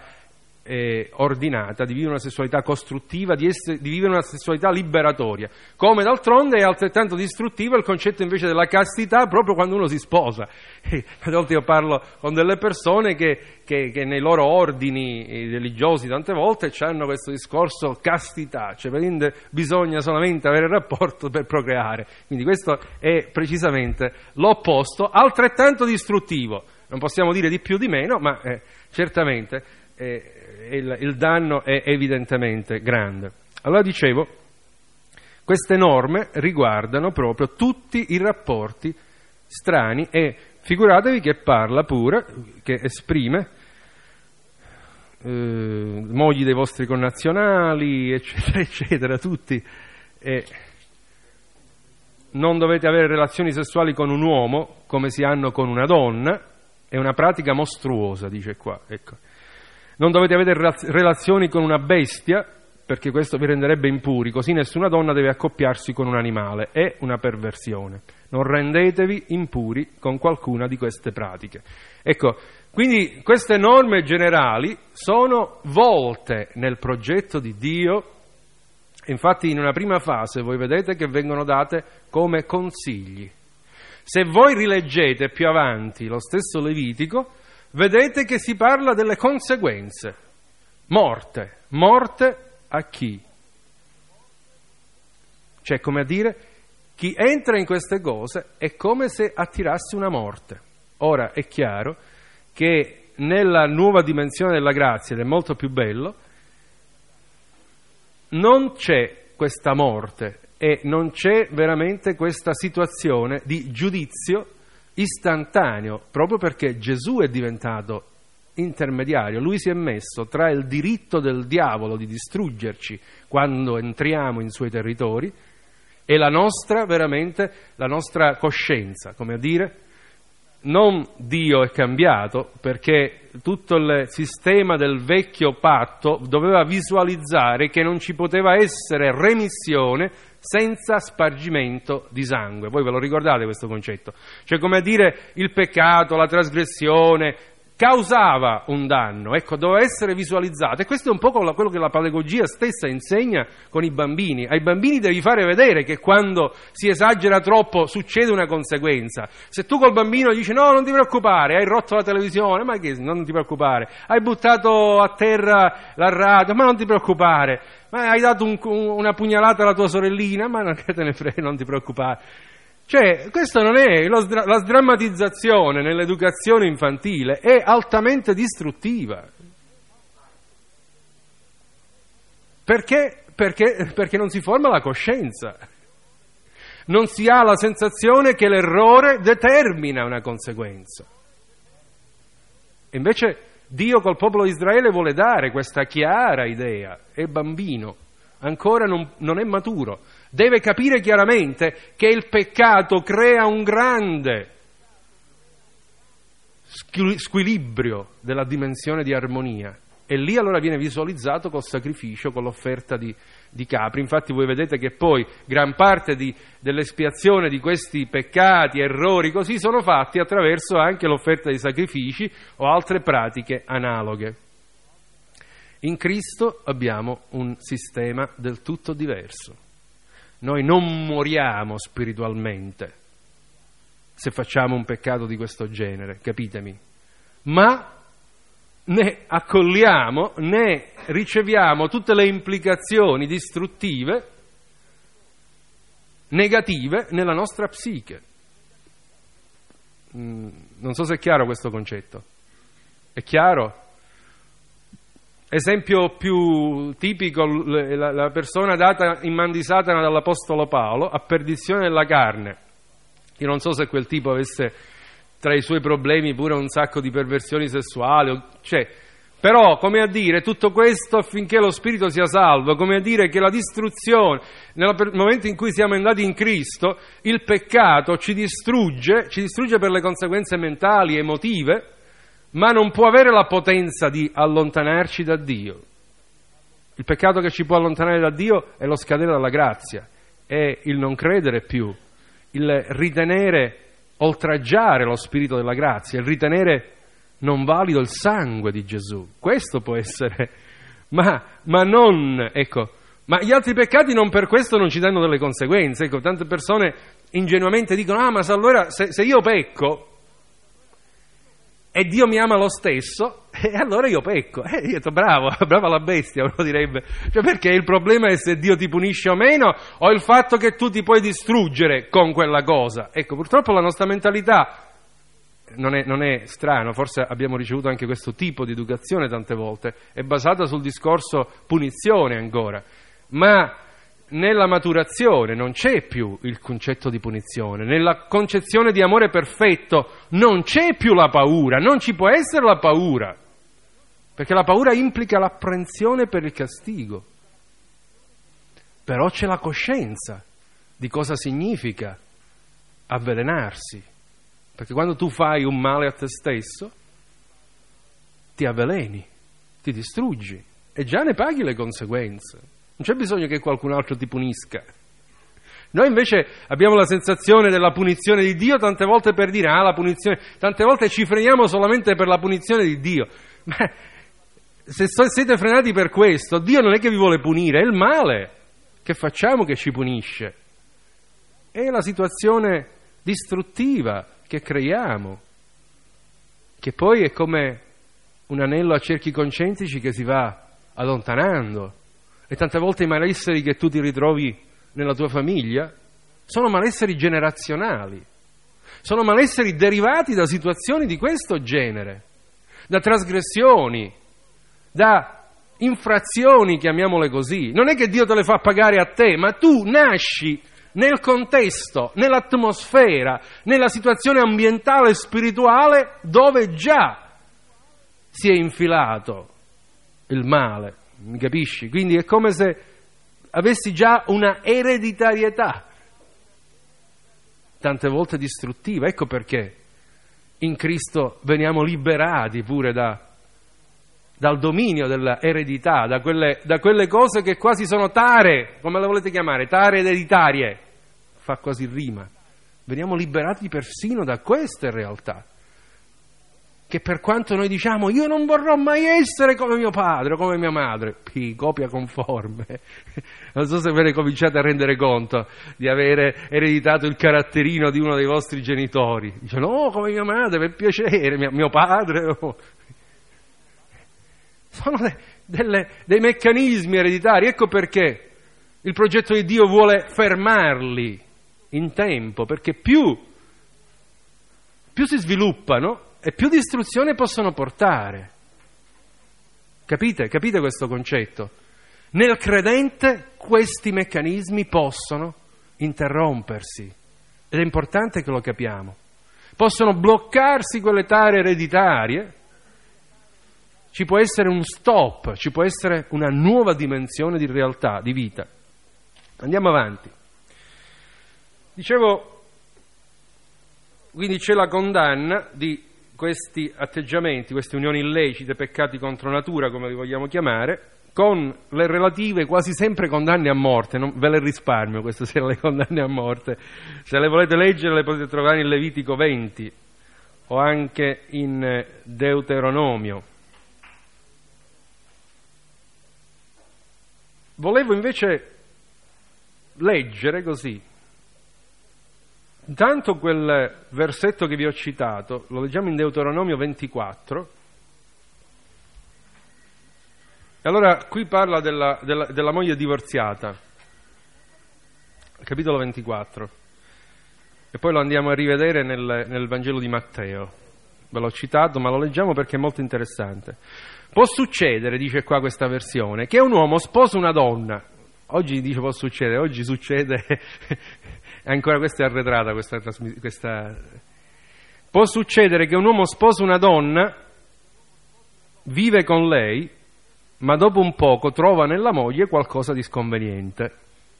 ordinata, di vivere una sessualità costruttiva, di vivere una sessualità liberatoria. Come d'altronde è altrettanto distruttivo il concetto invece della castità proprio quando uno si sposa. A volte io parlo con delle persone che nei loro ordini religiosi tante volte hanno questo discorso castità, cioè bisogna solamente avere il rapporto per procreare. Quindi questo è precisamente l'opposto, altrettanto distruttivo. Non possiamo dire di più di meno, ma certamente il danno è evidentemente grande. Allora dicevo, queste norme riguardano proprio tutti i rapporti strani, e figuratevi che parla pure, che esprime mogli dei vostri connazionali, eccetera, eccetera, tutti. Non dovete avere relazioni sessuali con un uomo come si hanno con una donna, è una pratica mostruosa, dice qua, ecco. Non dovete avere relazioni con una bestia, perché questo vi renderebbe impuri, così nessuna donna deve accoppiarsi con un animale, è una perversione. Non rendetevi impuri con qualcuna di queste pratiche. Ecco, quindi queste norme generali sono volte nel progetto di Dio, infatti in una prima fase voi vedete che vengono date come consigli. Se voi rileggete più avanti lo stesso Levitico, vedete che si parla delle conseguenze. Morte a chi? Cioè, come a dire, chi entra in queste cose è come se attirasse una morte. Ora è chiaro che nella nuova dimensione della grazia, ed è molto più bello, non c'è questa morte e non c'è veramente questa situazione di giudizio istantaneo, proprio perché Gesù è diventato intermediario, lui si è messo tra il diritto del diavolo di distruggerci quando entriamo in suoi territori è la nostra, veramente, la nostra coscienza, come a dire, non Dio è cambiato, perché tutto il sistema del vecchio patto doveva visualizzare che non ci poteva essere remissione senza spargimento di sangue. Voi ve lo ricordate questo concetto? Cioè, come a dire, il peccato, la trasgressione causava un danno, ecco, doveva essere visualizzato, e questo è un po' quello che la pedagogia stessa insegna con i bambini. Ai bambini devi fare vedere che quando si esagera troppo succede una conseguenza. Se tu col bambino dici no, non ti preoccupare, hai rotto la televisione, ma che non ti preoccupare, hai buttato a terra la radio, ma non ti preoccupare, ma hai dato una pugnalata alla tua sorellina, ma non te ne frega, non ti preoccupare. Cioè, questo non è, la sdrammatizzazione nell'educazione infantile è altamente distruttiva. Perché? Perché non si forma la coscienza. Non si ha la sensazione che l'errore determina una conseguenza. E invece Dio col popolo di Israele vuole dare questa chiara idea. È bambino, ancora non è maturo. Deve capire chiaramente che il peccato crea un grande squilibrio della dimensione di armonia, e lì allora viene visualizzato col sacrificio, con l'offerta di capri. Infatti voi vedete che poi gran parte dell'espiazione di questi peccati, errori così, sono fatti attraverso anche l'offerta di sacrifici o altre pratiche analoghe. In Cristo abbiamo un sistema del tutto diverso. Noi non moriamo spiritualmente se facciamo un peccato di questo genere, capitemi, ma ne accogliamo, ne riceviamo tutte le implicazioni distruttive, negative nella nostra psiche. Non so se è chiaro questo concetto. È chiaro? Esempio più tipico, la persona data in man di Satana dall'Apostolo Paolo a perdizione della carne. Io non so se quel tipo avesse tra i suoi problemi pure un sacco di perversioni sessuali, però, come a dire, tutto questo affinché lo spirito sia salvo, come a dire che la distruzione, nel momento in cui siamo andati in Cristo, il peccato ci distrugge per le conseguenze mentali, emotive, ma non può avere la potenza di allontanarci da Dio. Il peccato che ci può allontanare da Dio è lo scadere dalla grazia, è il non credere più, il ritenere, oltraggiare lo spirito della grazia, il ritenere non valido il sangue di Gesù. Questo può essere, ma non, ecco, ma gli altri peccati non per questo non ci danno delle conseguenze. Ecco, tante persone ingenuamente dicono, ma allora se io pecco e Dio mi ama lo stesso, e allora io pecco. Io ho detto, brava la bestia, uno direbbe. Cioè, perché il problema è se Dio ti punisce o meno, o il fatto che tu ti puoi distruggere con quella cosa. Ecco, purtroppo la nostra mentalità non è strano, forse abbiamo ricevuto anche questo tipo di educazione tante volte, è basata sul discorso punizione ancora, ma nella maturazione non c'è più il concetto di punizione, nella concezione di amore perfetto non c'è più la paura, non ci può essere la paura, perché la paura implica l'apprensione per il castigo. Però c'è la coscienza di cosa significa avvelenarsi, perché quando tu fai un male a te stesso ti avveleni, ti distruggi e già ne paghi le conseguenze. Non c'è bisogno che qualcun altro ti punisca. Noi invece abbiamo la sensazione della punizione di Dio tante volte per dire, la punizione, tante volte ci freniamo solamente per la punizione di Dio. Ma se siete frenati per questo, Dio non è che vi vuole punire, è il male che facciamo che ci punisce. È la situazione distruttiva che creiamo, che poi è come un anello a cerchi concentrici che si va allontanando. E tante volte i malesseri che tu ti ritrovi nella tua famiglia sono malesseri generazionali, sono malesseri derivati da situazioni di questo genere, da trasgressioni, da infrazioni, chiamiamole così. Non è che Dio te le fa pagare a te, ma tu nasci nel contesto, nell'atmosfera, nella situazione ambientale e spirituale dove già si è infilato il male. Mi capisci? Quindi è come se avessi già una ereditarietà tante volte distruttiva. Ecco perché in Cristo veniamo liberati pure dal dominio dell'eredità, da quelle cose che quasi sono tare, come le volete chiamare, tare ereditarie, fa quasi rima. Veniamo liberati persino da queste realtà, che per quanto noi diciamo io non vorrò mai essere come mio padre o come mia madre, copia conforme. Non so se ve ne cominciate a rendere conto di avere ereditato il caratterino di uno dei vostri genitori. Dice no, come mia madre, per piacere, mio padre. Oh. Sono dei meccanismi ereditari, ecco perché il progetto di Dio vuole fermarli in tempo, perché più si sviluppano e più distruzione possono portare. Capite questo concetto? Nel credente questi meccanismi possono interrompersi ed è importante che lo capiamo. Possono bloccarsi quelle tare ereditarie, ci può essere un stop, ci può essere una nuova dimensione di realtà, di vita. Andiamo avanti. Dicevo, quindi c'è la condanna di questi atteggiamenti, queste unioni illecite, peccati contro natura, come li vogliamo chiamare, con le relative quasi sempre condanne a morte. Non ve le risparmio questa sera le condanne a morte. Se le volete leggere le potete trovare in Levitico 20 o anche in Deuteronomio. Volevo invece leggere così, intanto quel versetto che vi ho citato, lo leggiamo in Deuteronomio 24, e allora qui parla della moglie divorziata, capitolo 24, e poi lo andiamo a rivedere nel Vangelo di Matteo. Ve l'ho citato, ma lo leggiamo perché è molto interessante. Può succedere, dice qua questa versione, che un uomo sposa una donna. Oggi dice può succedere, oggi succede, ancora questa è arretrata, questa. Può succedere che un uomo sposa una donna, vive con lei, ma dopo un poco trova nella moglie qualcosa di sconveniente.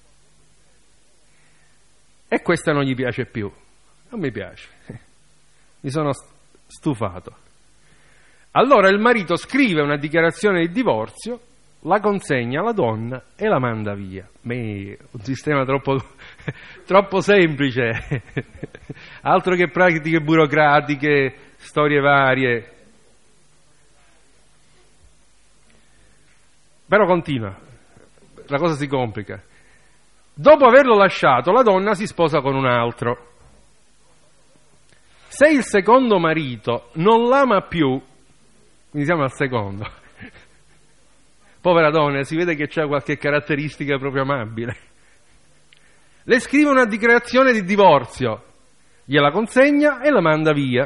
E questa non gli piace più. Non mi piace. Mi sono stufato. Allora il marito scrive una dichiarazione di divorzio, la consegna alla donna e la manda via. Un sistema troppo semplice, altro che pratiche burocratiche, storie varie. Però continua, la cosa si complica. Dopo averlo lasciato, la donna si sposa con un altro. Se il secondo marito non l'ama più, quindi siamo al secondo, povera donna, si vede che c'ha qualche caratteristica proprio amabile, le scrive una dichiarazione di divorzio, gliela consegna e la manda via.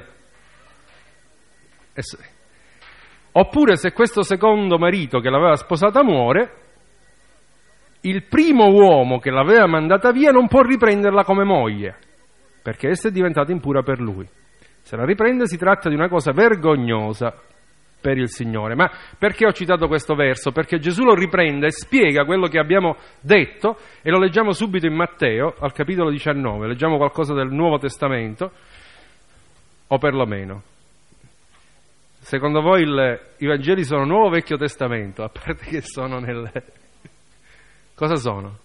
Oppure se questo secondo marito che l'aveva sposata muore, il primo uomo che l'aveva mandata via non può riprenderla come moglie, perché essa è diventata impura per lui. Se la riprende si tratta di una cosa vergognosa per il Signore. Ma perché ho citato questo verso? Perché Gesù lo riprende e spiega quello che abbiamo detto, e lo leggiamo subito in Matteo, al capitolo 19, leggiamo qualcosa del Nuovo Testamento, o perlomeno. Secondo voi i Vangeli sono Nuovo o Vecchio Testamento? A parte che sono Cosa sono?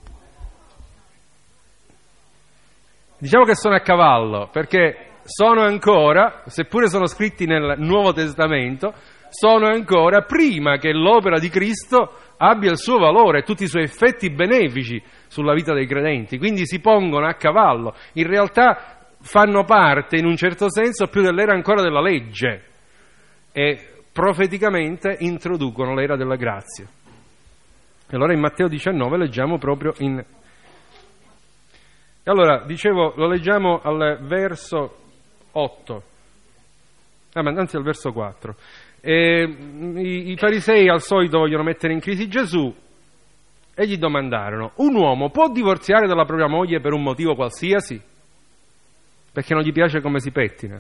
Diciamo che sono a cavallo, perché sono ancora, seppure sono scritti nel Nuovo Testamento, sono ancora prima che l'opera di Cristo abbia il suo valore e tutti i suoi effetti benefici sulla vita dei credenti. Quindi si pongono a cavallo. In realtà fanno parte, in un certo senso, più dell'era ancora della legge e profeticamente introducono l'era della grazia. E allora in Matteo 19 leggiamo proprio in... E allora, dicevo, lo leggiamo al verso 8, anzi al verso 4. I farisei al solito vogliono mettere in crisi Gesù e gli domandarono: un uomo può divorziare dalla propria moglie per un motivo qualsiasi? Perché non gli piace come si pettina?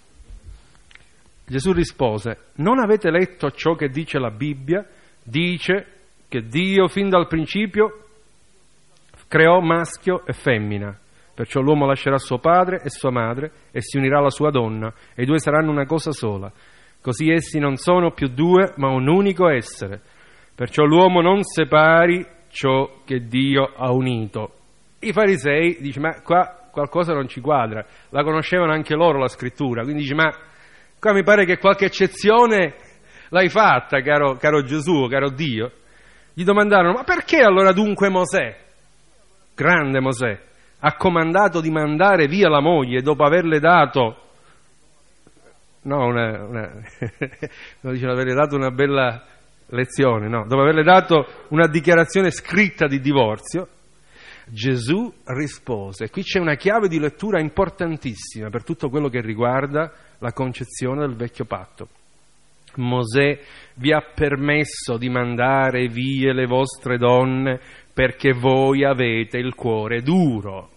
Gesù rispose: non avete letto ciò che dice la Bibbia? Dice che Dio fin dal principio creò maschio e femmina. Perciò l'uomo lascerà suo padre e sua madre e si unirà alla sua donna, e i due saranno una cosa sola. Così essi non sono più due, ma un unico essere. Perciò l'uomo non separi ciò che Dio ha unito. I farisei dicono, ma qua qualcosa non ci quadra. La conoscevano anche loro la scrittura, quindi dice, ma qua mi pare che qualche eccezione l'hai fatta, caro Gesù, caro Dio. Gli domandarono, ma perché allora dunque Mosè, grande Mosè, ha comandato di mandare via la moglie dopo averle dato, averle dato una bella lezione, no, dopo averle dato una dichiarazione scritta di divorzio? Gesù rispose, qui c'è una chiave di lettura importantissima per tutto quello che riguarda la concezione del vecchio patto. Mosè vi ha permesso di mandare via le vostre donne perché voi avete il cuore duro.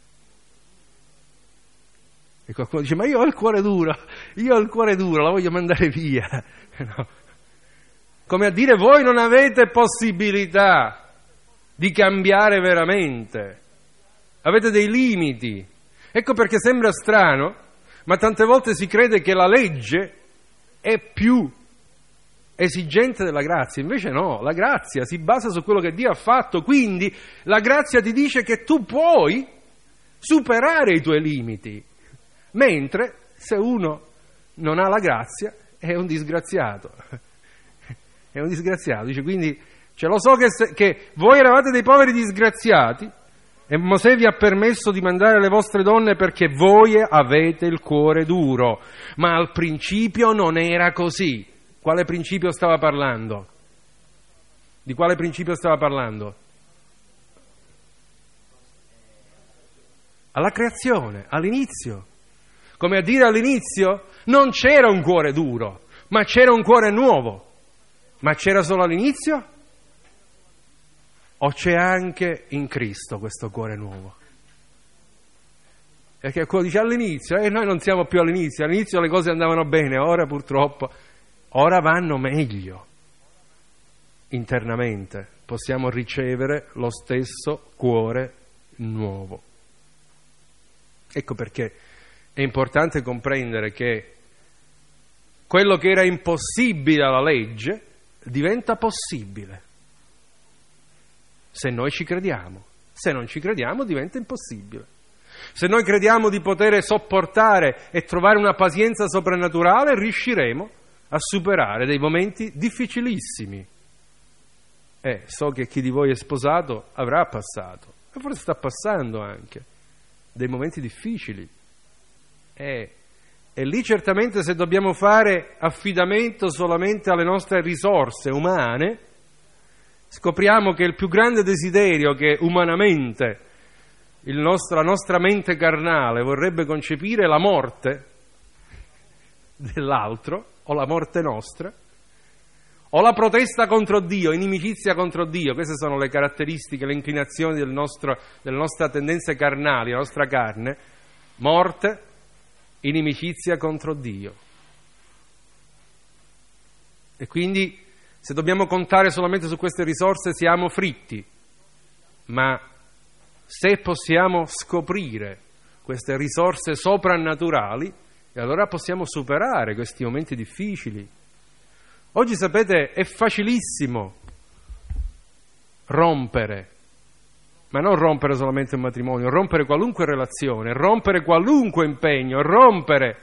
E qualcuno dice, ma io ho il cuore duro, la voglio mandare via. No. Come a dire, voi non avete possibilità di cambiare veramente, avete dei limiti. Ecco perché sembra strano, ma tante volte si crede che la legge è più esigente della grazia. Invece no, la grazia si basa su quello che Dio ha fatto, quindi la grazia ti dice che tu puoi superare i tuoi limiti, mentre se uno non ha la grazia è un disgraziato. È un disgraziato, dice, quindi lo so che voi eravate dei poveri disgraziati e Mosè vi ha permesso di mandare le vostre donne perché voi avete il cuore duro, ma al principio non era così. Quale principio stava parlando? Di quale principio stava parlando? Alla creazione, all'inizio. Come a dire, all'inizio non c'era un cuore duro, ma c'era un cuore nuovo. Ma c'era solo all'inizio? O c'è anche in Cristo questo cuore nuovo? Perché quello dice all'inizio, noi non siamo più all'inizio le cose andavano bene, ora purtroppo, ora vanno meglio. Internamente possiamo ricevere lo stesso cuore nuovo. Ecco perché è importante comprendere che quello che era impossibile alla legge diventa possibile. Se noi ci crediamo. Se non ci crediamo diventa impossibile. Se noi crediamo di poter sopportare e trovare una pazienza soprannaturale, riusciremo a superare dei momenti difficilissimi. So che chi di voi è sposato avrà passato, e forse sta passando anche, dei momenti difficili. E lì certamente se dobbiamo fare affidamento solamente alle nostre risorse umane, scopriamo che il più grande desiderio che umanamente la nostra mente carnale vorrebbe concepire è la morte dell'altro, o la morte nostra, o la protesta contro Dio, inimicizia contro Dio. Queste sono le caratteristiche, le inclinazioni delle nostre tendenze carnali, la nostra carne: morte, inimicizia contro Dio. E quindi se dobbiamo contare solamente su queste risorse siamo fritti, ma se possiamo scoprire queste risorse soprannaturali, e allora possiamo superare questi momenti difficili. Oggi, sapete, è facilissimo rompere, ma non rompere solamente un matrimonio, rompere qualunque relazione, rompere qualunque impegno, rompere.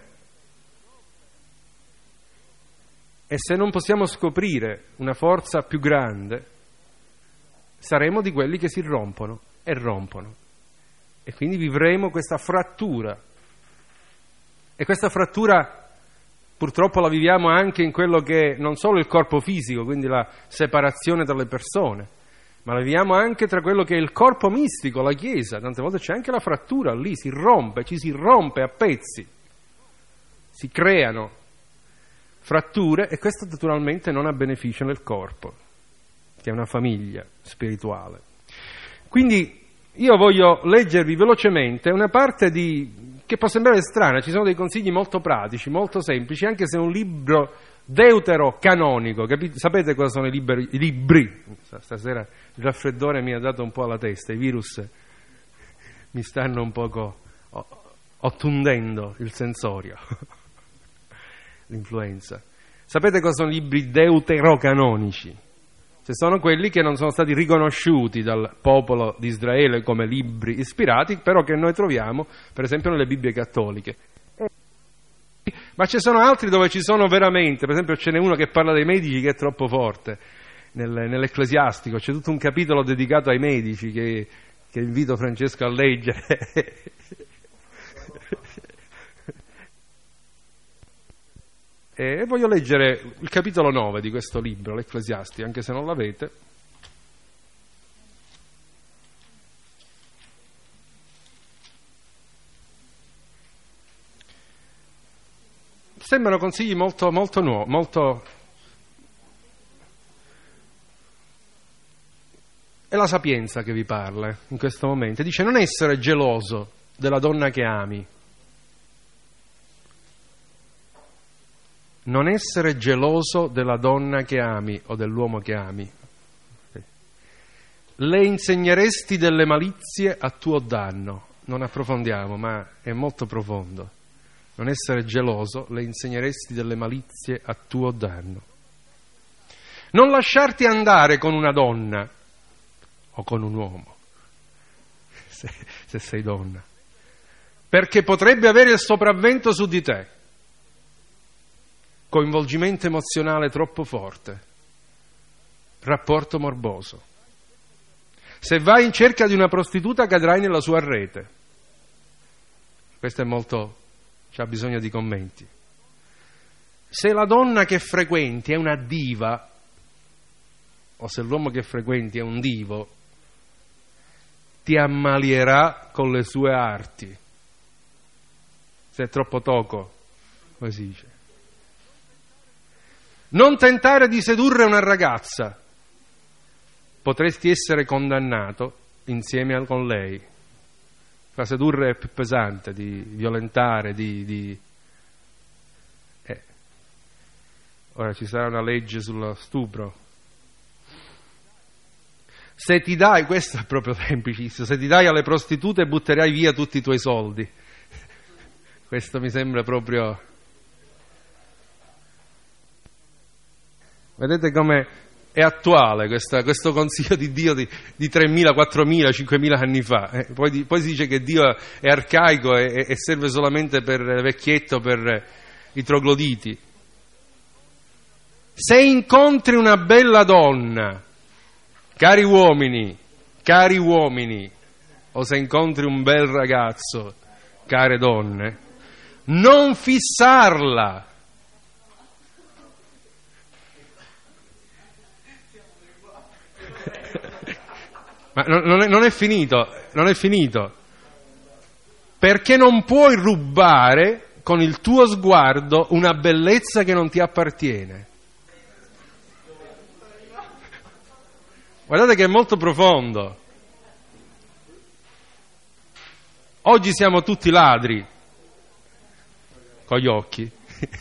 E se non possiamo scoprire una forza più grande, saremo di quelli che si rompono e rompono. E quindi vivremo questa frattura. E questa frattura purtroppo la viviamo anche in quello che è non solo il corpo fisico, quindi la separazione tra le persone, ma la viviamo anche tra quello che è il corpo mistico, la Chiesa. Tante volte c'è anche la frattura lì, ci si rompe a pezzi, si creano fratture, e questo naturalmente non ha beneficio nel corpo, che è una famiglia spirituale. Quindi io voglio leggervi velocemente una parte che può sembrare strana. Ci sono dei consigli molto pratici, molto semplici, anche se è un libro deuterocanonico. Sapete cosa sono i libri? Stasera il raffreddore mi ha dato un po' alla testa, i virus mi stanno un poco ottundendo il sensorio, l'influenza. Sapete cosa sono libri deuterocanonici? Cioè sono quelli che non sono stati riconosciuti dal popolo di Israele come libri ispirati, però che noi troviamo, per esempio, nelle Bibbie cattoliche. Ma ci sono altri dove ci sono veramente, per esempio ce n'è uno che parla dei medici che è troppo forte, nell'Ecclesiastico c'è tutto un capitolo dedicato ai medici che invito Francesco a leggere. E voglio leggere il capitolo 9 di questo libro, l'Ecclesiastico, anche se non l'avete. Sembrano consigli molto nuovi, molto... È la sapienza che vi parla in questo momento. Dice: non essere geloso della donna che ami. Non essere geloso della donna che ami o dell'uomo che ami. Le insegneresti delle malizie a tuo danno. Non approfondiamo, ma è molto profondo. Non essere geloso, le insegneresti delle malizie a tuo danno. Non lasciarti andare con una donna o con un uomo, se sei donna, perché potrebbe avere il sopravvento su di te. Coinvolgimento emozionale troppo forte, rapporto morboso. Se vai in cerca di una prostituta cadrai nella sua rete. Questo è molto, c'ha bisogno di commenti. Se la donna che frequenti è una diva, o se l'uomo che frequenti è un divo, ti ammalierà con le sue arti. Se è troppo toco, come si dice. Non tentare di sedurre una ragazza, potresti essere condannato insieme con lei. La sedurre è più pesante, di violentare, Ora ci sarà una legge sullo stupro. Se ti dai, questo è proprio semplicissimo, se ti dai alle prostitute butterai via tutti i tuoi soldi. Questo mi sembra proprio... Vedete come è attuale questo consiglio di Dio di 3.000, 4.000, 5.000 anni fa. Poi si dice che Dio è arcaico e serve solamente per vecchietto, per i trogloditi. Se incontri una bella donna, cari uomini, o se incontri un bel ragazzo, care donne, non fissarla. Ma non è finito, perché non puoi rubare con il tuo sguardo una bellezza che non ti appartiene. Guardate che è molto profondo. Oggi siamo tutti ladri con gli occhi.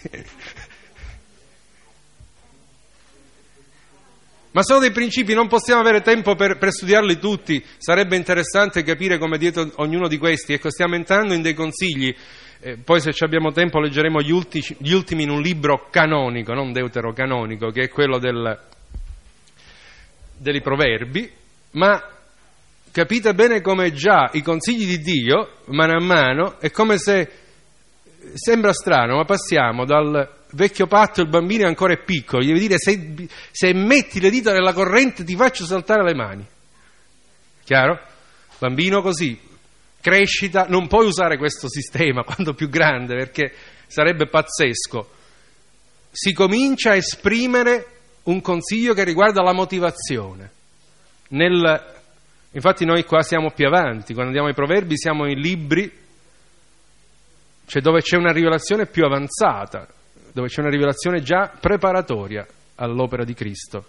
Ma sono dei principi, non possiamo avere tempo per studiarli tutti, sarebbe interessante capire come dietro ognuno di questi. Ecco, stiamo entrando in dei consigli, poi se ci abbiamo tempo leggeremo gli ultimi in un libro canonico, non deuterocanonico, che è quello dei proverbi, ma capite bene come già i consigli di Dio, mano a mano, è come se, sembra strano, ma passiamo dal vecchio patto, il bambino è ancora piccolo, gli devi dire se metti le dita nella corrente ti faccio saltare le mani. Chiaro? Bambino così, crescita, non puoi usare questo sistema quando più grande perché sarebbe pazzesco. Si comincia a esprimere un consiglio che riguarda la motivazione. Infatti noi qua siamo più avanti, quando andiamo ai proverbi siamo in libri, cioè dove c'è una rivelazione più avanzata, dove c'è una rivelazione già preparatoria all'opera di Cristo.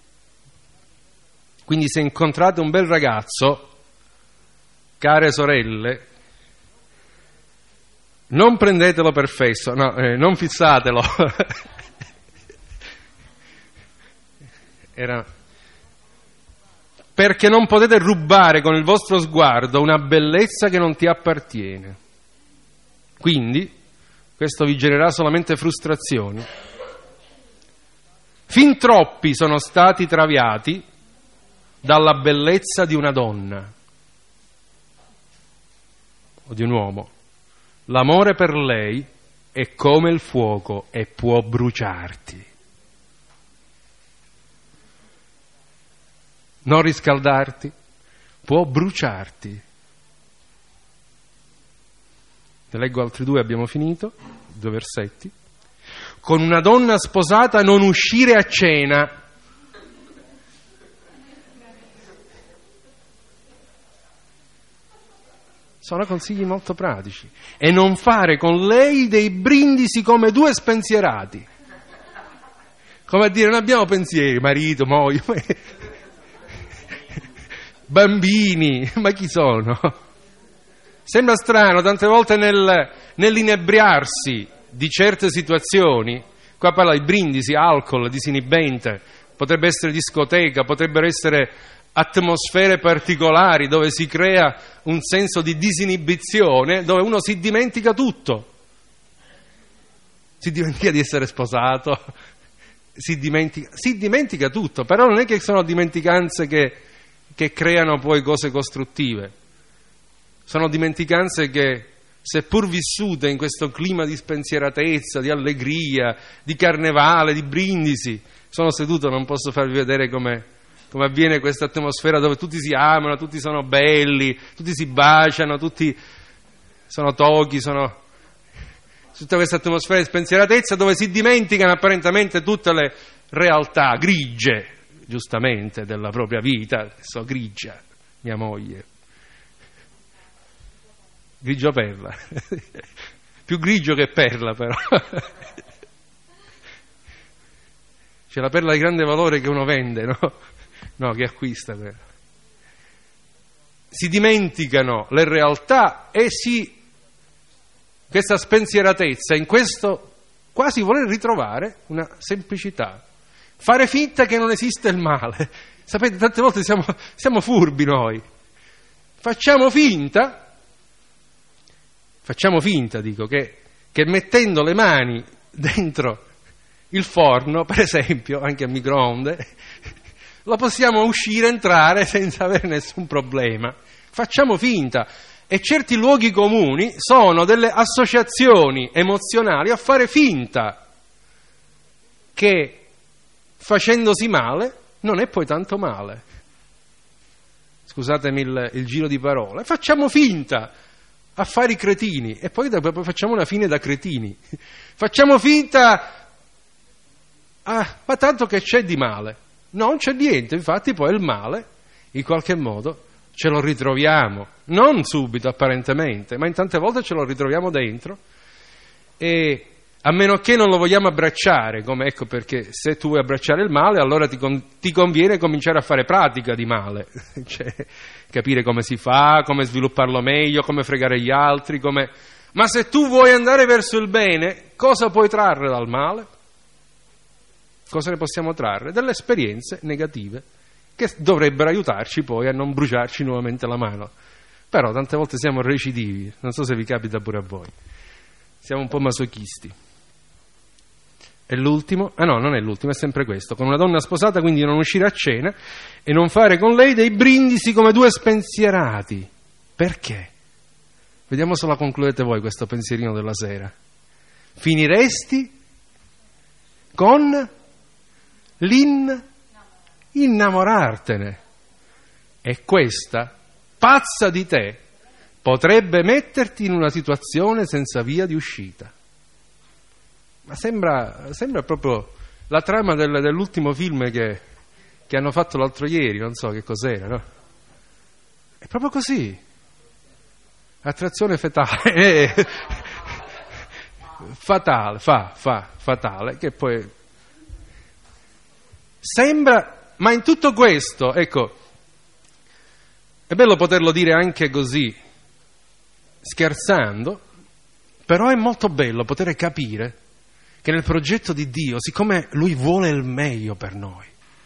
Quindi se incontrate un bel ragazzo, care sorelle, non prendetelo per fesso, no, non fissatelo. perché non potete rubare con il vostro sguardo una bellezza che non ti appartiene. Quindi, questo vi genererà solamente frustrazioni. Fin troppi sono stati traviati dalla bellezza di una donna o di un uomo. L'amore per lei è come il fuoco e può bruciarti. Non riscaldarti, può bruciarti. Ne leggo altri due, abbiamo finito, 2 versetti. Con una donna sposata non uscire a cena. Sono consigli molto pratici. E non fare con lei dei brindisi come 2 spensierati. Come a dire, non abbiamo pensieri, marito, moglie, bambini, ma chi sono? Sembra strano, tante volte nell'inebriarsi di certe situazioni, qua parla di brindisi, alcol, disinibente, potrebbe essere discoteca, potrebbero essere atmosfere particolari dove si crea un senso di disinibizione, dove uno si dimentica tutto, si dimentica di essere sposato, si dimentica tutto, però non è che sono dimenticanze che creano poi cose costruttive, sono dimenticanze che, seppur vissute in questo clima di spensieratezza, di allegria, di carnevale, di brindisi, sono seduto, non posso farvi vedere come avviene questa atmosfera dove tutti si amano, tutti sono belli, tutti si baciano, tutti sono tochi, sono tutta questa atmosfera di spensieratezza dove si dimenticano apparentemente tutte le realtà grigie, giustamente, della propria vita. So grigia, mia moglie. Grigio perla, più grigio che perla però. C'è la perla di grande valore che uno vende, no? No, che acquista quella. Si dimenticano le realtà e questa spensieratezza in questo quasi voler ritrovare una semplicità, fare finta che non esiste il male. Sapete, tante volte siamo furbi noi, facciamo finta, dico, che mettendo le mani dentro il forno, per esempio, anche a microonde, lo possiamo uscire, entrare senza avere nessun problema. Facciamo finta. E certi luoghi comuni sono delle associazioni emozionali a fare finta che facendosi male non è poi tanto male. Scusatemi il giro di parole. Facciamo finta a fare i cretini e poi facciamo una fine da cretini. Facciamo finta, ma tanto che c'è di male? Non c'è niente, infatti poi il male, in qualche modo, ce lo ritroviamo, non subito apparentemente, ma in tante volte ce lo ritroviamo dentro, e a meno che non lo vogliamo abbracciare, come ecco perché se tu vuoi abbracciare il male allora ti conviene cominciare a fare pratica di male, cioè capire come si fa, come svilupparlo meglio, come fregare gli altri, ma se tu vuoi andare verso il bene, cosa puoi trarre dal male? Cosa ne possiamo trarre? Delle esperienze negative che dovrebbero aiutarci poi a non bruciarci nuovamente la mano. Però tante volte siamo recidivi, non so se vi capita pure a voi. Siamo un po' masochisti. E l'ultimo? Ah no, non è l'ultimo, è sempre questo. Con una donna sposata quindi non uscire a cena e non fare con lei dei brindisi come 2 spensierati. Perché? Vediamo se la concludete voi questo pensierino della sera. Finiresti con innamorartene, e questa, pazza di te, potrebbe metterti in una situazione senza via di uscita. Ma sembra proprio la trama dell'ultimo film che hanno fatto l'altro ieri, non so che cos'era, no? È proprio così. Attrazione fetale. Fatale, che poi sembra, ma in tutto questo, ecco, è bello poterlo dire anche così, scherzando, però è molto bello poter capire che nel progetto di Dio, siccome Lui vuole il meglio per noi,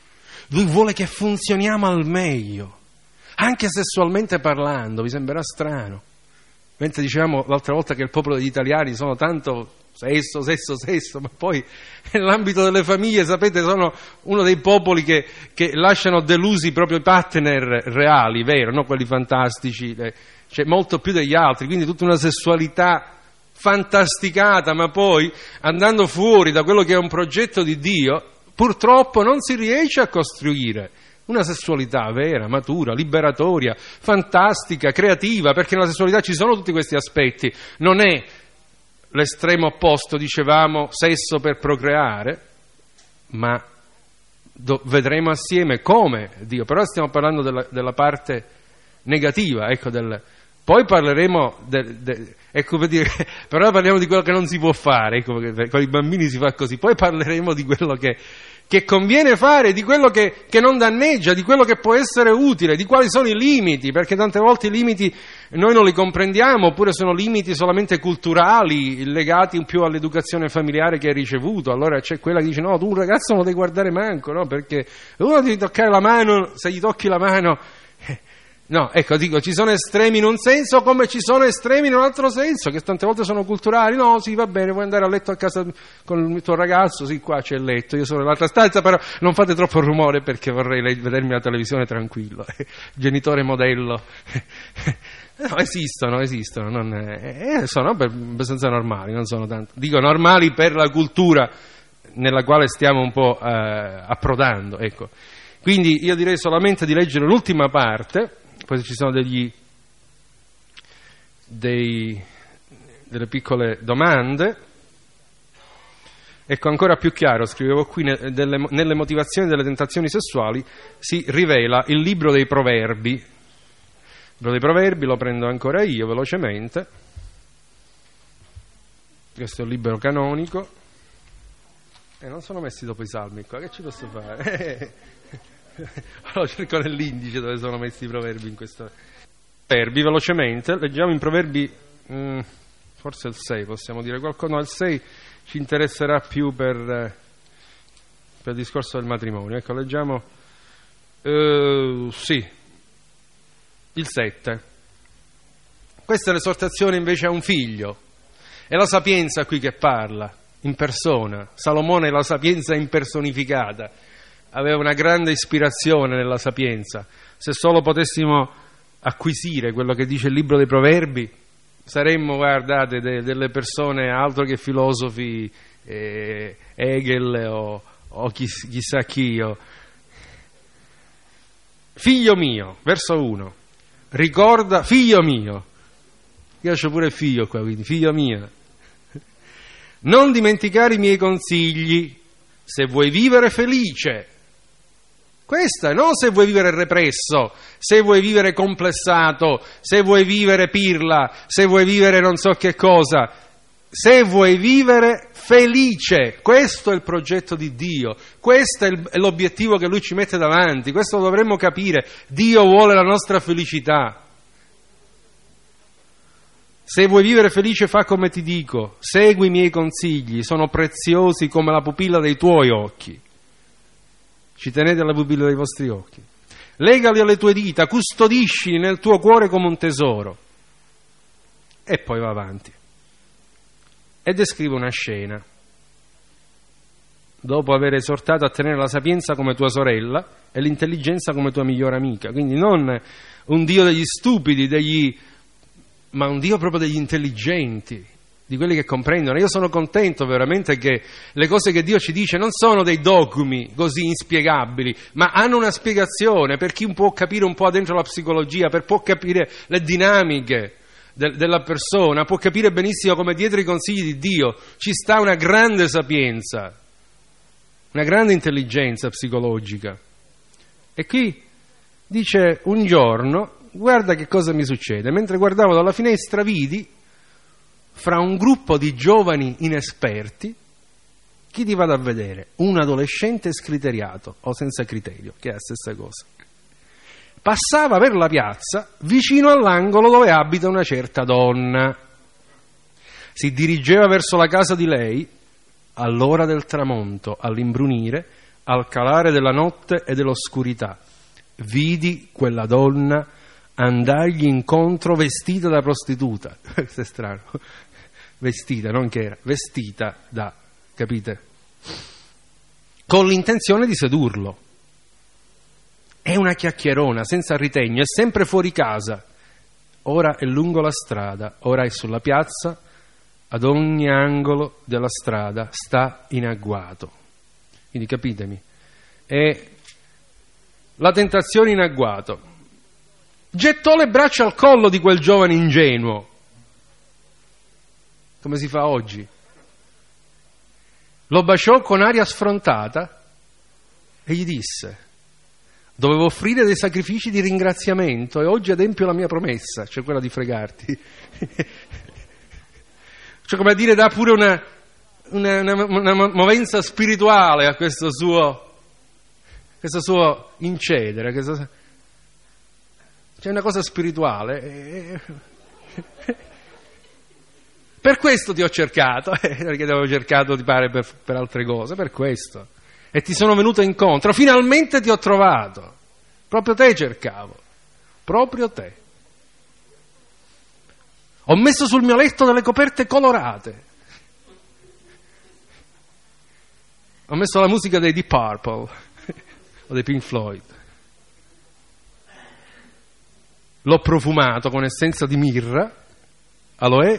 Lui vuole che funzioniamo al meglio, anche sessualmente parlando. Vi sembrerà strano. Mentre dicevamo l'altra volta che il popolo degli italiani sono tanto sesso, ma poi nell'ambito delle famiglie, sapete, sono uno dei popoli che lasciano delusi proprio i partner reali, vero, no? Quelli fantastici, cioè molto più degli altri, quindi tutta una sessualità fantasticata, ma poi andando fuori da quello che è un progetto di Dio, purtroppo non si riesce a costruire una sessualità vera, matura, liberatoria, fantastica, creativa, perché nella sessualità ci sono tutti questi aspetti. Non è l'estremo opposto, dicevamo, sesso per procreare, ma vedremo assieme come Dio. Però stiamo parlando della parte negativa, ecco, poi parleremo ecco, per dire, però parliamo di quello che non si può fare, ecco, perché con i bambini si fa così. Poi parleremo di quello che conviene fare, di quello che non danneggia, di quello che può essere utile, di quali sono i limiti, perché tante volte i limiti noi non li comprendiamo, oppure sono limiti solamente culturali, legati più all'educazione familiare che hai ricevuto. Allora c'è quella che dice: no, tu un ragazzo non lo devi guardare manco, no, perché uno devi toccare la mano, se gli tocchi la mano... No, ecco, dico, ci sono estremi in un senso come ci sono estremi in un altro senso, che tante volte sono culturali. No, sì, va bene, vuoi andare a letto a casa con il tuo ragazzo? Sì, qua c'è il letto, io sono nell'altra stanza, però non fate troppo rumore perché vorrei vedermi la televisione tranquillo. Genitore modello. No, esistono, sono abbastanza normali, non sono tanto. Dico normali per la cultura nella quale stiamo un po' approdando, ecco. Quindi io direi solamente di leggere l'ultima parte. Poi ci sono delle piccole domande. Ecco, ancora più chiaro, scrivevo qui, nelle motivazioni delle tentazioni sessuali si rivela il libro dei Proverbi. Il libro dei Proverbi lo prendo ancora io velocemente. Questo è un libro canonico. Non sono messi dopo i salmi qua, che ci posso fare? Allora cerco nell'indice dove sono messi i proverbi in questo. Proverbi, velocemente, leggiamo in Proverbi, forse il 6, possiamo dire qualcosa. No, il 6 ci interesserà più per il discorso del matrimonio. Ecco, leggiamo, sì, il 7. Questa è l'esortazione invece a un figlio. È la sapienza qui che parla, in persona. Salomone è la sapienza impersonificata. Aveva una grande ispirazione nella sapienza. Se solo potessimo acquisire quello che dice il libro dei Proverbi, saremmo, guardate, delle persone altro che filosofi, Hegel o chissà chi. Figlio mio, verso 1, ricorda, figlio mio, io ho pure figlio qua, quindi figlio mio, non dimenticare i miei consigli, se vuoi vivere felice. Questa, non se vuoi vivere represso, se vuoi vivere complessato, se vuoi vivere pirla, se vuoi vivere non so che cosa, se vuoi vivere felice. Questo è il progetto di Dio, questo è l'obiettivo che Lui ci mette davanti, questo lo dovremmo capire. Dio vuole la nostra felicità. Se vuoi vivere felice, fa come ti dico, segui i miei consigli, sono preziosi come la pupilla dei tuoi occhi. Ci tenete alla pupilla dei vostri occhi. Legali alle tue dita, custodisci nel tuo cuore come un tesoro. E poi va avanti. E descrive una scena. Dopo aver esortato a tenere la sapienza come tua sorella e l'intelligenza come tua migliore amica. Quindi non un Dio degli stupidi, ma un Dio proprio degli intelligenti, di quelli che comprendono. Io sono contento veramente che le cose che Dio ci dice non sono dei dogmi così inspiegabili, ma hanno una spiegazione per chi può capire un po' dentro la psicologia, può capire le dinamiche della persona, può capire benissimo come dietro i consigli di Dio ci sta una grande sapienza, una grande intelligenza psicologica. E qui dice: un giorno, guarda che cosa mi succede, mentre guardavo dalla finestra vidi fra un gruppo di giovani inesperti, chi ti vado a vedere? Un adolescente scriteriato o senza criterio, che è la stessa cosa. Passava per la piazza vicino all'angolo dove abita una certa donna. Si dirigeva verso la casa di lei, all'ora del tramonto, all'imbrunire, al calare della notte e dell'oscurità, vidi quella donna andargli incontro vestita da prostituta. Questo è strano. Vestita, non che era, vestita da, capite? Con l'intenzione di sedurlo. È una chiacchierona, senza ritegno, è sempre fuori casa. Ora è lungo la strada, ora è sulla piazza, ad ogni angolo della strada sta in agguato. Quindi capitemi, è la tentazione in agguato. Gettò le braccia al collo di quel giovane ingenuo, come si fa oggi. Lo baciò con aria sfrontata e gli disse: dovevo offrire dei sacrifici di ringraziamento e oggi adempio la mia promessa, cioè quella di fregarti. Cioè, come a dire, dà pure una movenza spirituale a questo suo incedere. C'è una cosa spirituale. Per questo ti ho cercato, perché ti avevo cercato, ti pare, per altre cose, per questo. E ti sono venuto incontro, finalmente ti ho trovato. Proprio te cercavo, proprio te. Ho messo sul mio letto delle coperte colorate. Ho messo la musica dei Deep Purple o dei Pink Floyd. L'ho profumato con essenza di mirra, aloe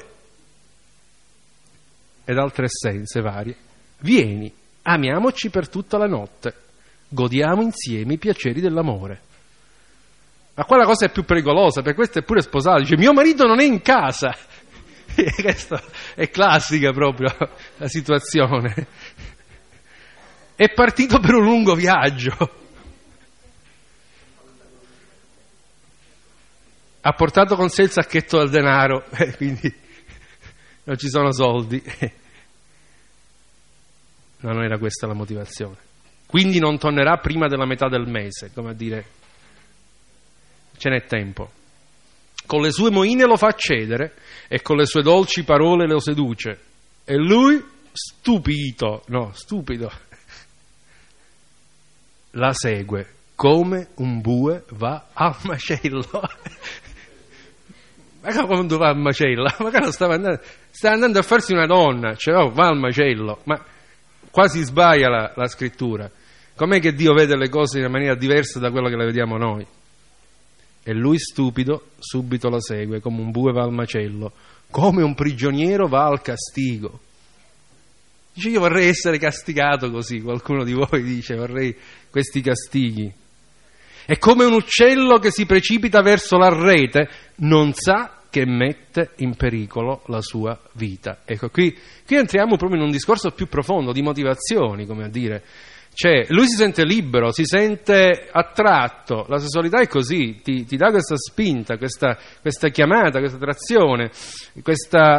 ed altre essenze varie. Vieni, amiamoci per tutta la notte, godiamo insieme i piaceri dell'amore. Ma qua la cosa è più pericolosa, per questo è pure sposato. Dice: mio marito non è in casa. Questa è classica proprio la situazione. È partito per un lungo viaggio. Ha portato con sé il sacchetto del denaro, quindi non ci sono soldi. No, non era questa la motivazione. Quindi non tornerà prima della metà del mese, come a dire, ce n'è tempo. Con le sue moine lo fa cedere e con le sue dolci parole lo seduce. E lui, stupido, la segue come un bue va al macello. Ma quando va al macello? Magari stava andando a farsi una donna, cioè va al macello, ma quasi sbaia la scrittura. Com'è che Dio vede le cose in una maniera diversa da quella che le vediamo noi? E lui, stupido, subito la segue, come un bue va al macello, come un prigioniero va al castigo. Dice: io vorrei essere castigato così, qualcuno di voi dice: vorrei questi castighi. È come un uccello che si precipita verso la rete, non sa che mette in pericolo la sua vita. Ecco, qui entriamo proprio in un discorso più profondo di motivazioni, come a dire. Cioè, lui si sente libero, si sente attratto, la sessualità è così, ti dà questa spinta, questa chiamata, questa attrazione, questa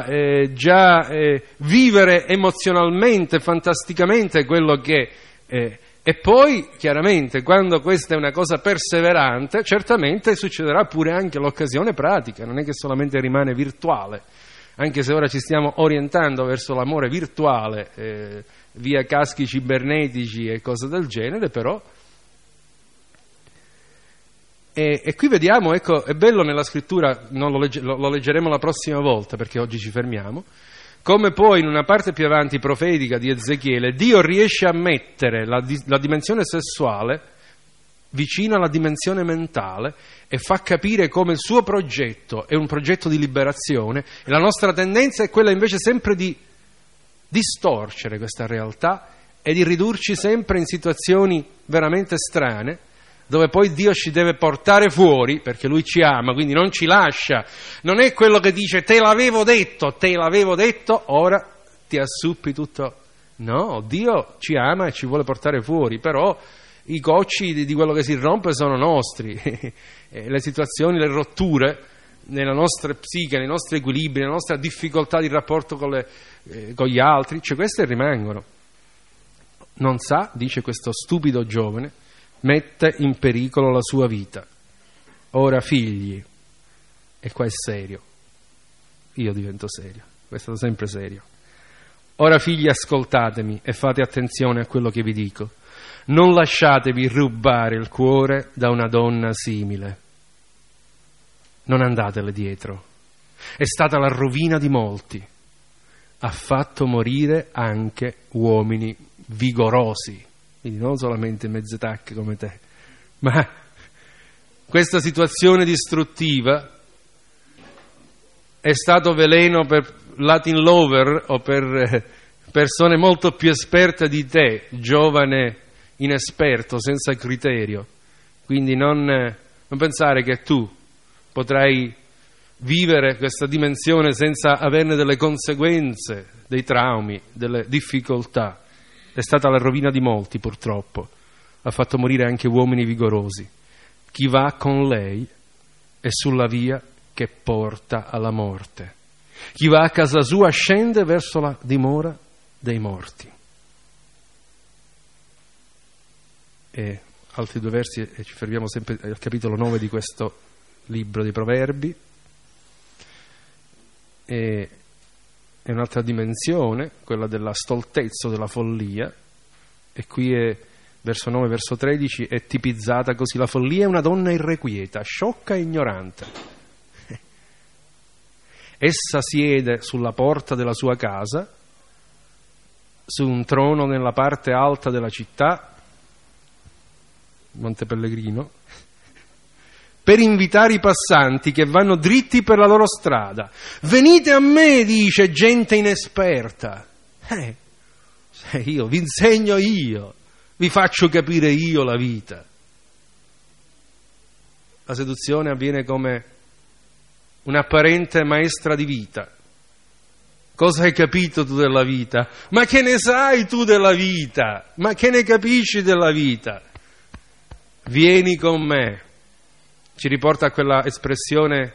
vivere emozionalmente, fantasticamente quello che e poi, chiaramente, quando questa è una cosa perseverante, certamente succederà pure anche l'occasione pratica, non è che solamente rimane virtuale, anche se ora ci stiamo orientando verso l'amore virtuale, via caschi cibernetici e cose del genere, però. E qui vediamo, ecco, è bello nella scrittura, non lo leggeremo la prossima volta perché oggi ci fermiamo, come poi in una parte più avanti profetica di Ezechiele, Dio riesce a mettere la dimensione sessuale vicino alla dimensione mentale e fa capire come il suo progetto è un progetto di liberazione e la nostra tendenza è quella invece sempre di distorcere questa realtà e di ridurci sempre in situazioni veramente strane, dove poi Dio ci deve portare fuori, perché Lui ci ama, quindi non ci lascia. Non è quello che dice: te l'avevo detto, ora ti assuppi tutto. No, Dio ci ama e ci vuole portare fuori, però i cocci di quello che si rompe sono nostri, le situazioni, le rotture nella nostra psiche, nei nostri equilibri, nella nostra difficoltà di rapporto con gli altri, cioè queste rimangono. Non sa, dice questo stupido giovane, mette in pericolo la sua vita. Ora figli, e qua è serio, io divento serio, questo è stato sempre serio. Ora figli, ascoltatemi e fate attenzione a quello che vi dico. Non lasciatevi rubare il cuore da una donna simile. Non andatele dietro. È stata la rovina di molti. Ha fatto morire anche uomini vigorosi. Quindi non solamente mezze tacche come te. Ma questa situazione distruttiva è stato veleno per Latin lover o per persone molto più esperte di te, giovane inesperto, senza criterio. Quindi non pensare che tu potrai vivere questa dimensione senza averne delle conseguenze, dei traumi, delle difficoltà. È stata la rovina di molti, purtroppo. Ha fatto morire anche uomini vigorosi. Chi va con lei è sulla via che porta alla morte. Chi va a casa sua scende verso la dimora dei morti. E altri due versi e ci fermiamo sempre al capitolo 9 di questo libro dei Proverbi. E è un'altra dimensione, quella della stoltezza, della follia, e qui è verso 9, verso 13, è tipizzata così: la follia è una donna irrequieta, sciocca e ignorante. Essa siede sulla porta della sua casa, su un trono nella parte alta della città, Monte Pellegrino, per invitare i passanti che vanno dritti per la loro strada. Venite a me, dice, gente inesperta. Io vi insegno io, vi faccio capire io la vita. La seduzione avviene come un'apparente maestra di vita. Cosa hai capito tu della vita? Ma che ne sai tu della vita? Ma che ne capisci della vita? Vieni con me. Ci riporta a quella espressione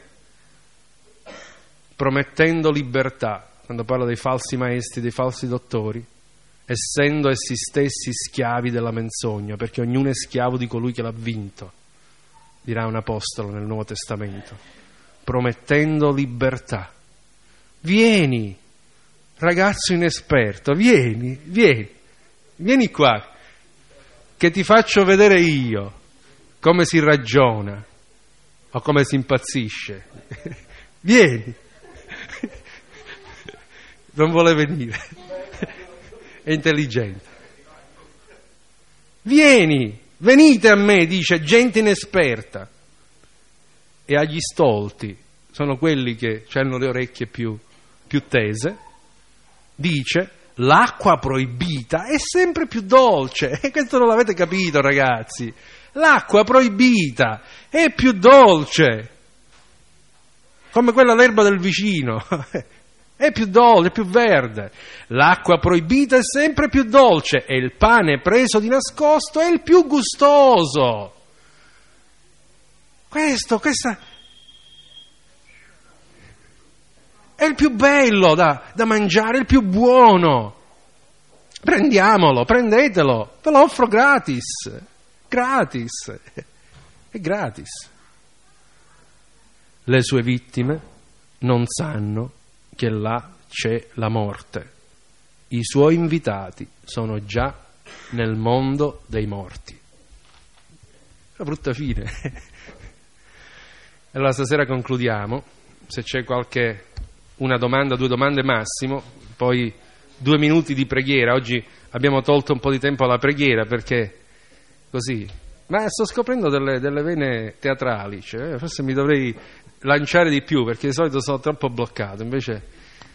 promettendo libertà, quando parla dei falsi maestri, dei falsi dottori, essendo essi stessi schiavi della menzogna, perché ognuno è schiavo di colui che l'ha vinto, dirà un apostolo nel Nuovo Testamento, promettendo libertà. Vieni, ragazzo inesperto, vieni qua, che ti faccio vedere io come si ragiona o come si impazzisce. Vieni. Non vuole venire. È intelligente. Venite a me, dice, gente inesperta. E agli stolti, sono quelli che hanno le orecchie più tese, dice: l'acqua proibita è sempre più dolce. E questo non l'avete capito, ragazzi. L'acqua proibita è più dolce, come quella l'erba del vicino. È più dolce, è più verde. L'acqua proibita è sempre più dolce e il pane preso di nascosto è il più gustoso. Questa è il più bello da mangiare, il più buono. Prendiamolo, prendetelo, ve lo offro gratis, è gratis. Le sue vittime non sanno che là c'è la morte. I suoi invitati sono già nel mondo dei morti. Una brutta fine. Allora stasera concludiamo. Se c'è una domanda, 2 domande massimo, poi 2 minuti di preghiera. Oggi abbiamo tolto un po' di tempo alla preghiera perché così. Ma sto scoprendo delle vene teatrali, cioè, forse mi dovrei lanciare di più perché di solito sono troppo bloccato, invece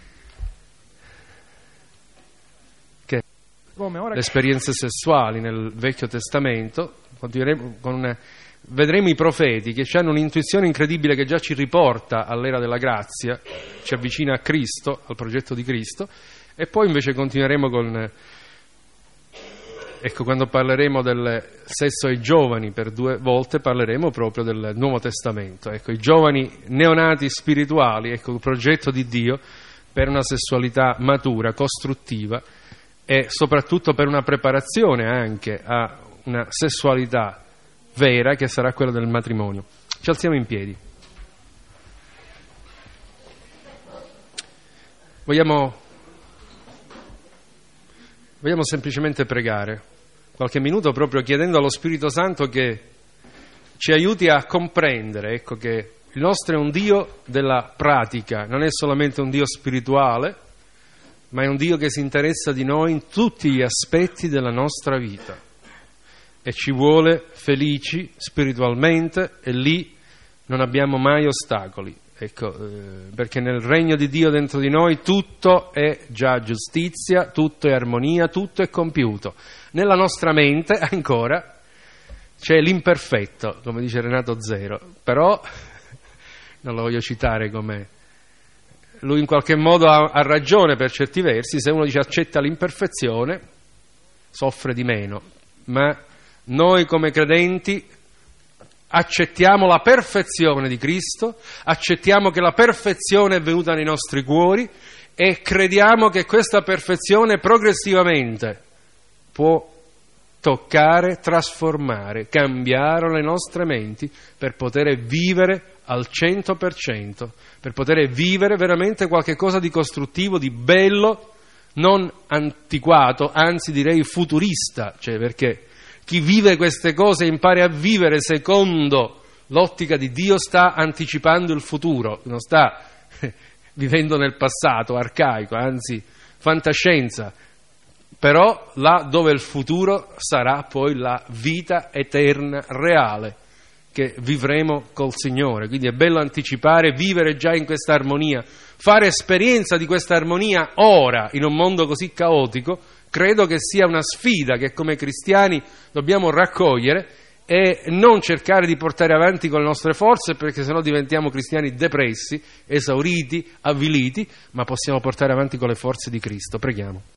che le esperienze sessuali nel Vecchio Testamento, vedremo i profeti che hanno un'intuizione incredibile che già ci riporta all'era della grazia, ci avvicina a Cristo, al progetto di Cristo, e poi invece continueremo quando parleremo del sesso ai giovani per 2 volte parleremo proprio del Nuovo Testamento. I giovani neonati spirituali, il progetto di Dio per una sessualità matura, costruttiva e soprattutto per una preparazione anche a una sessualità vera che sarà quella del matrimonio. Ci alziamo in piedi. Vogliamo semplicemente pregare qualche minuto proprio chiedendo allo Spirito Santo che ci aiuti a comprendere, ecco, che il nostro è un Dio della pratica, non è solamente un Dio spirituale, ma è un Dio che si interessa di noi in tutti gli aspetti della nostra vita e ci vuole felici spiritualmente, e lì non abbiamo mai ostacoli, ecco, perché nel regno di Dio dentro di noi tutto è già giustizia, tutto è armonia, tutto è compiuto. Nella nostra mente ancora c'è l'imperfetto, come dice Renato Zero, però non lo voglio citare come... Lui in qualche modo ha ragione per certi versi. Se uno dice accetta l'imperfezione, soffre di meno, ma noi come credenti accettiamo la perfezione di Cristo, accettiamo che la perfezione è venuta nei nostri cuori e crediamo che questa perfezione progressivamente può toccare, trasformare, cambiare le nostre menti per poter vivere al 100%, per poter vivere veramente qualche cosa di costruttivo, di bello, non antiquato, anzi direi futurista, cioè perché chi vive queste cose e impara a vivere secondo l'ottica di Dio sta anticipando il futuro, non sta vivendo nel passato arcaico, anzi fantascienza. Però là dove il futuro sarà poi la vita eterna reale che vivremo col Signore. Quindi è bello anticipare, vivere già in questa armonia, fare esperienza di questa armonia ora in un mondo così caotico. Credo che sia una sfida che come cristiani dobbiamo raccogliere e non cercare di portare avanti con le nostre forze, perché sennò diventiamo cristiani depressi, esauriti, avviliti, ma possiamo portare avanti con le forze di Cristo. Preghiamo.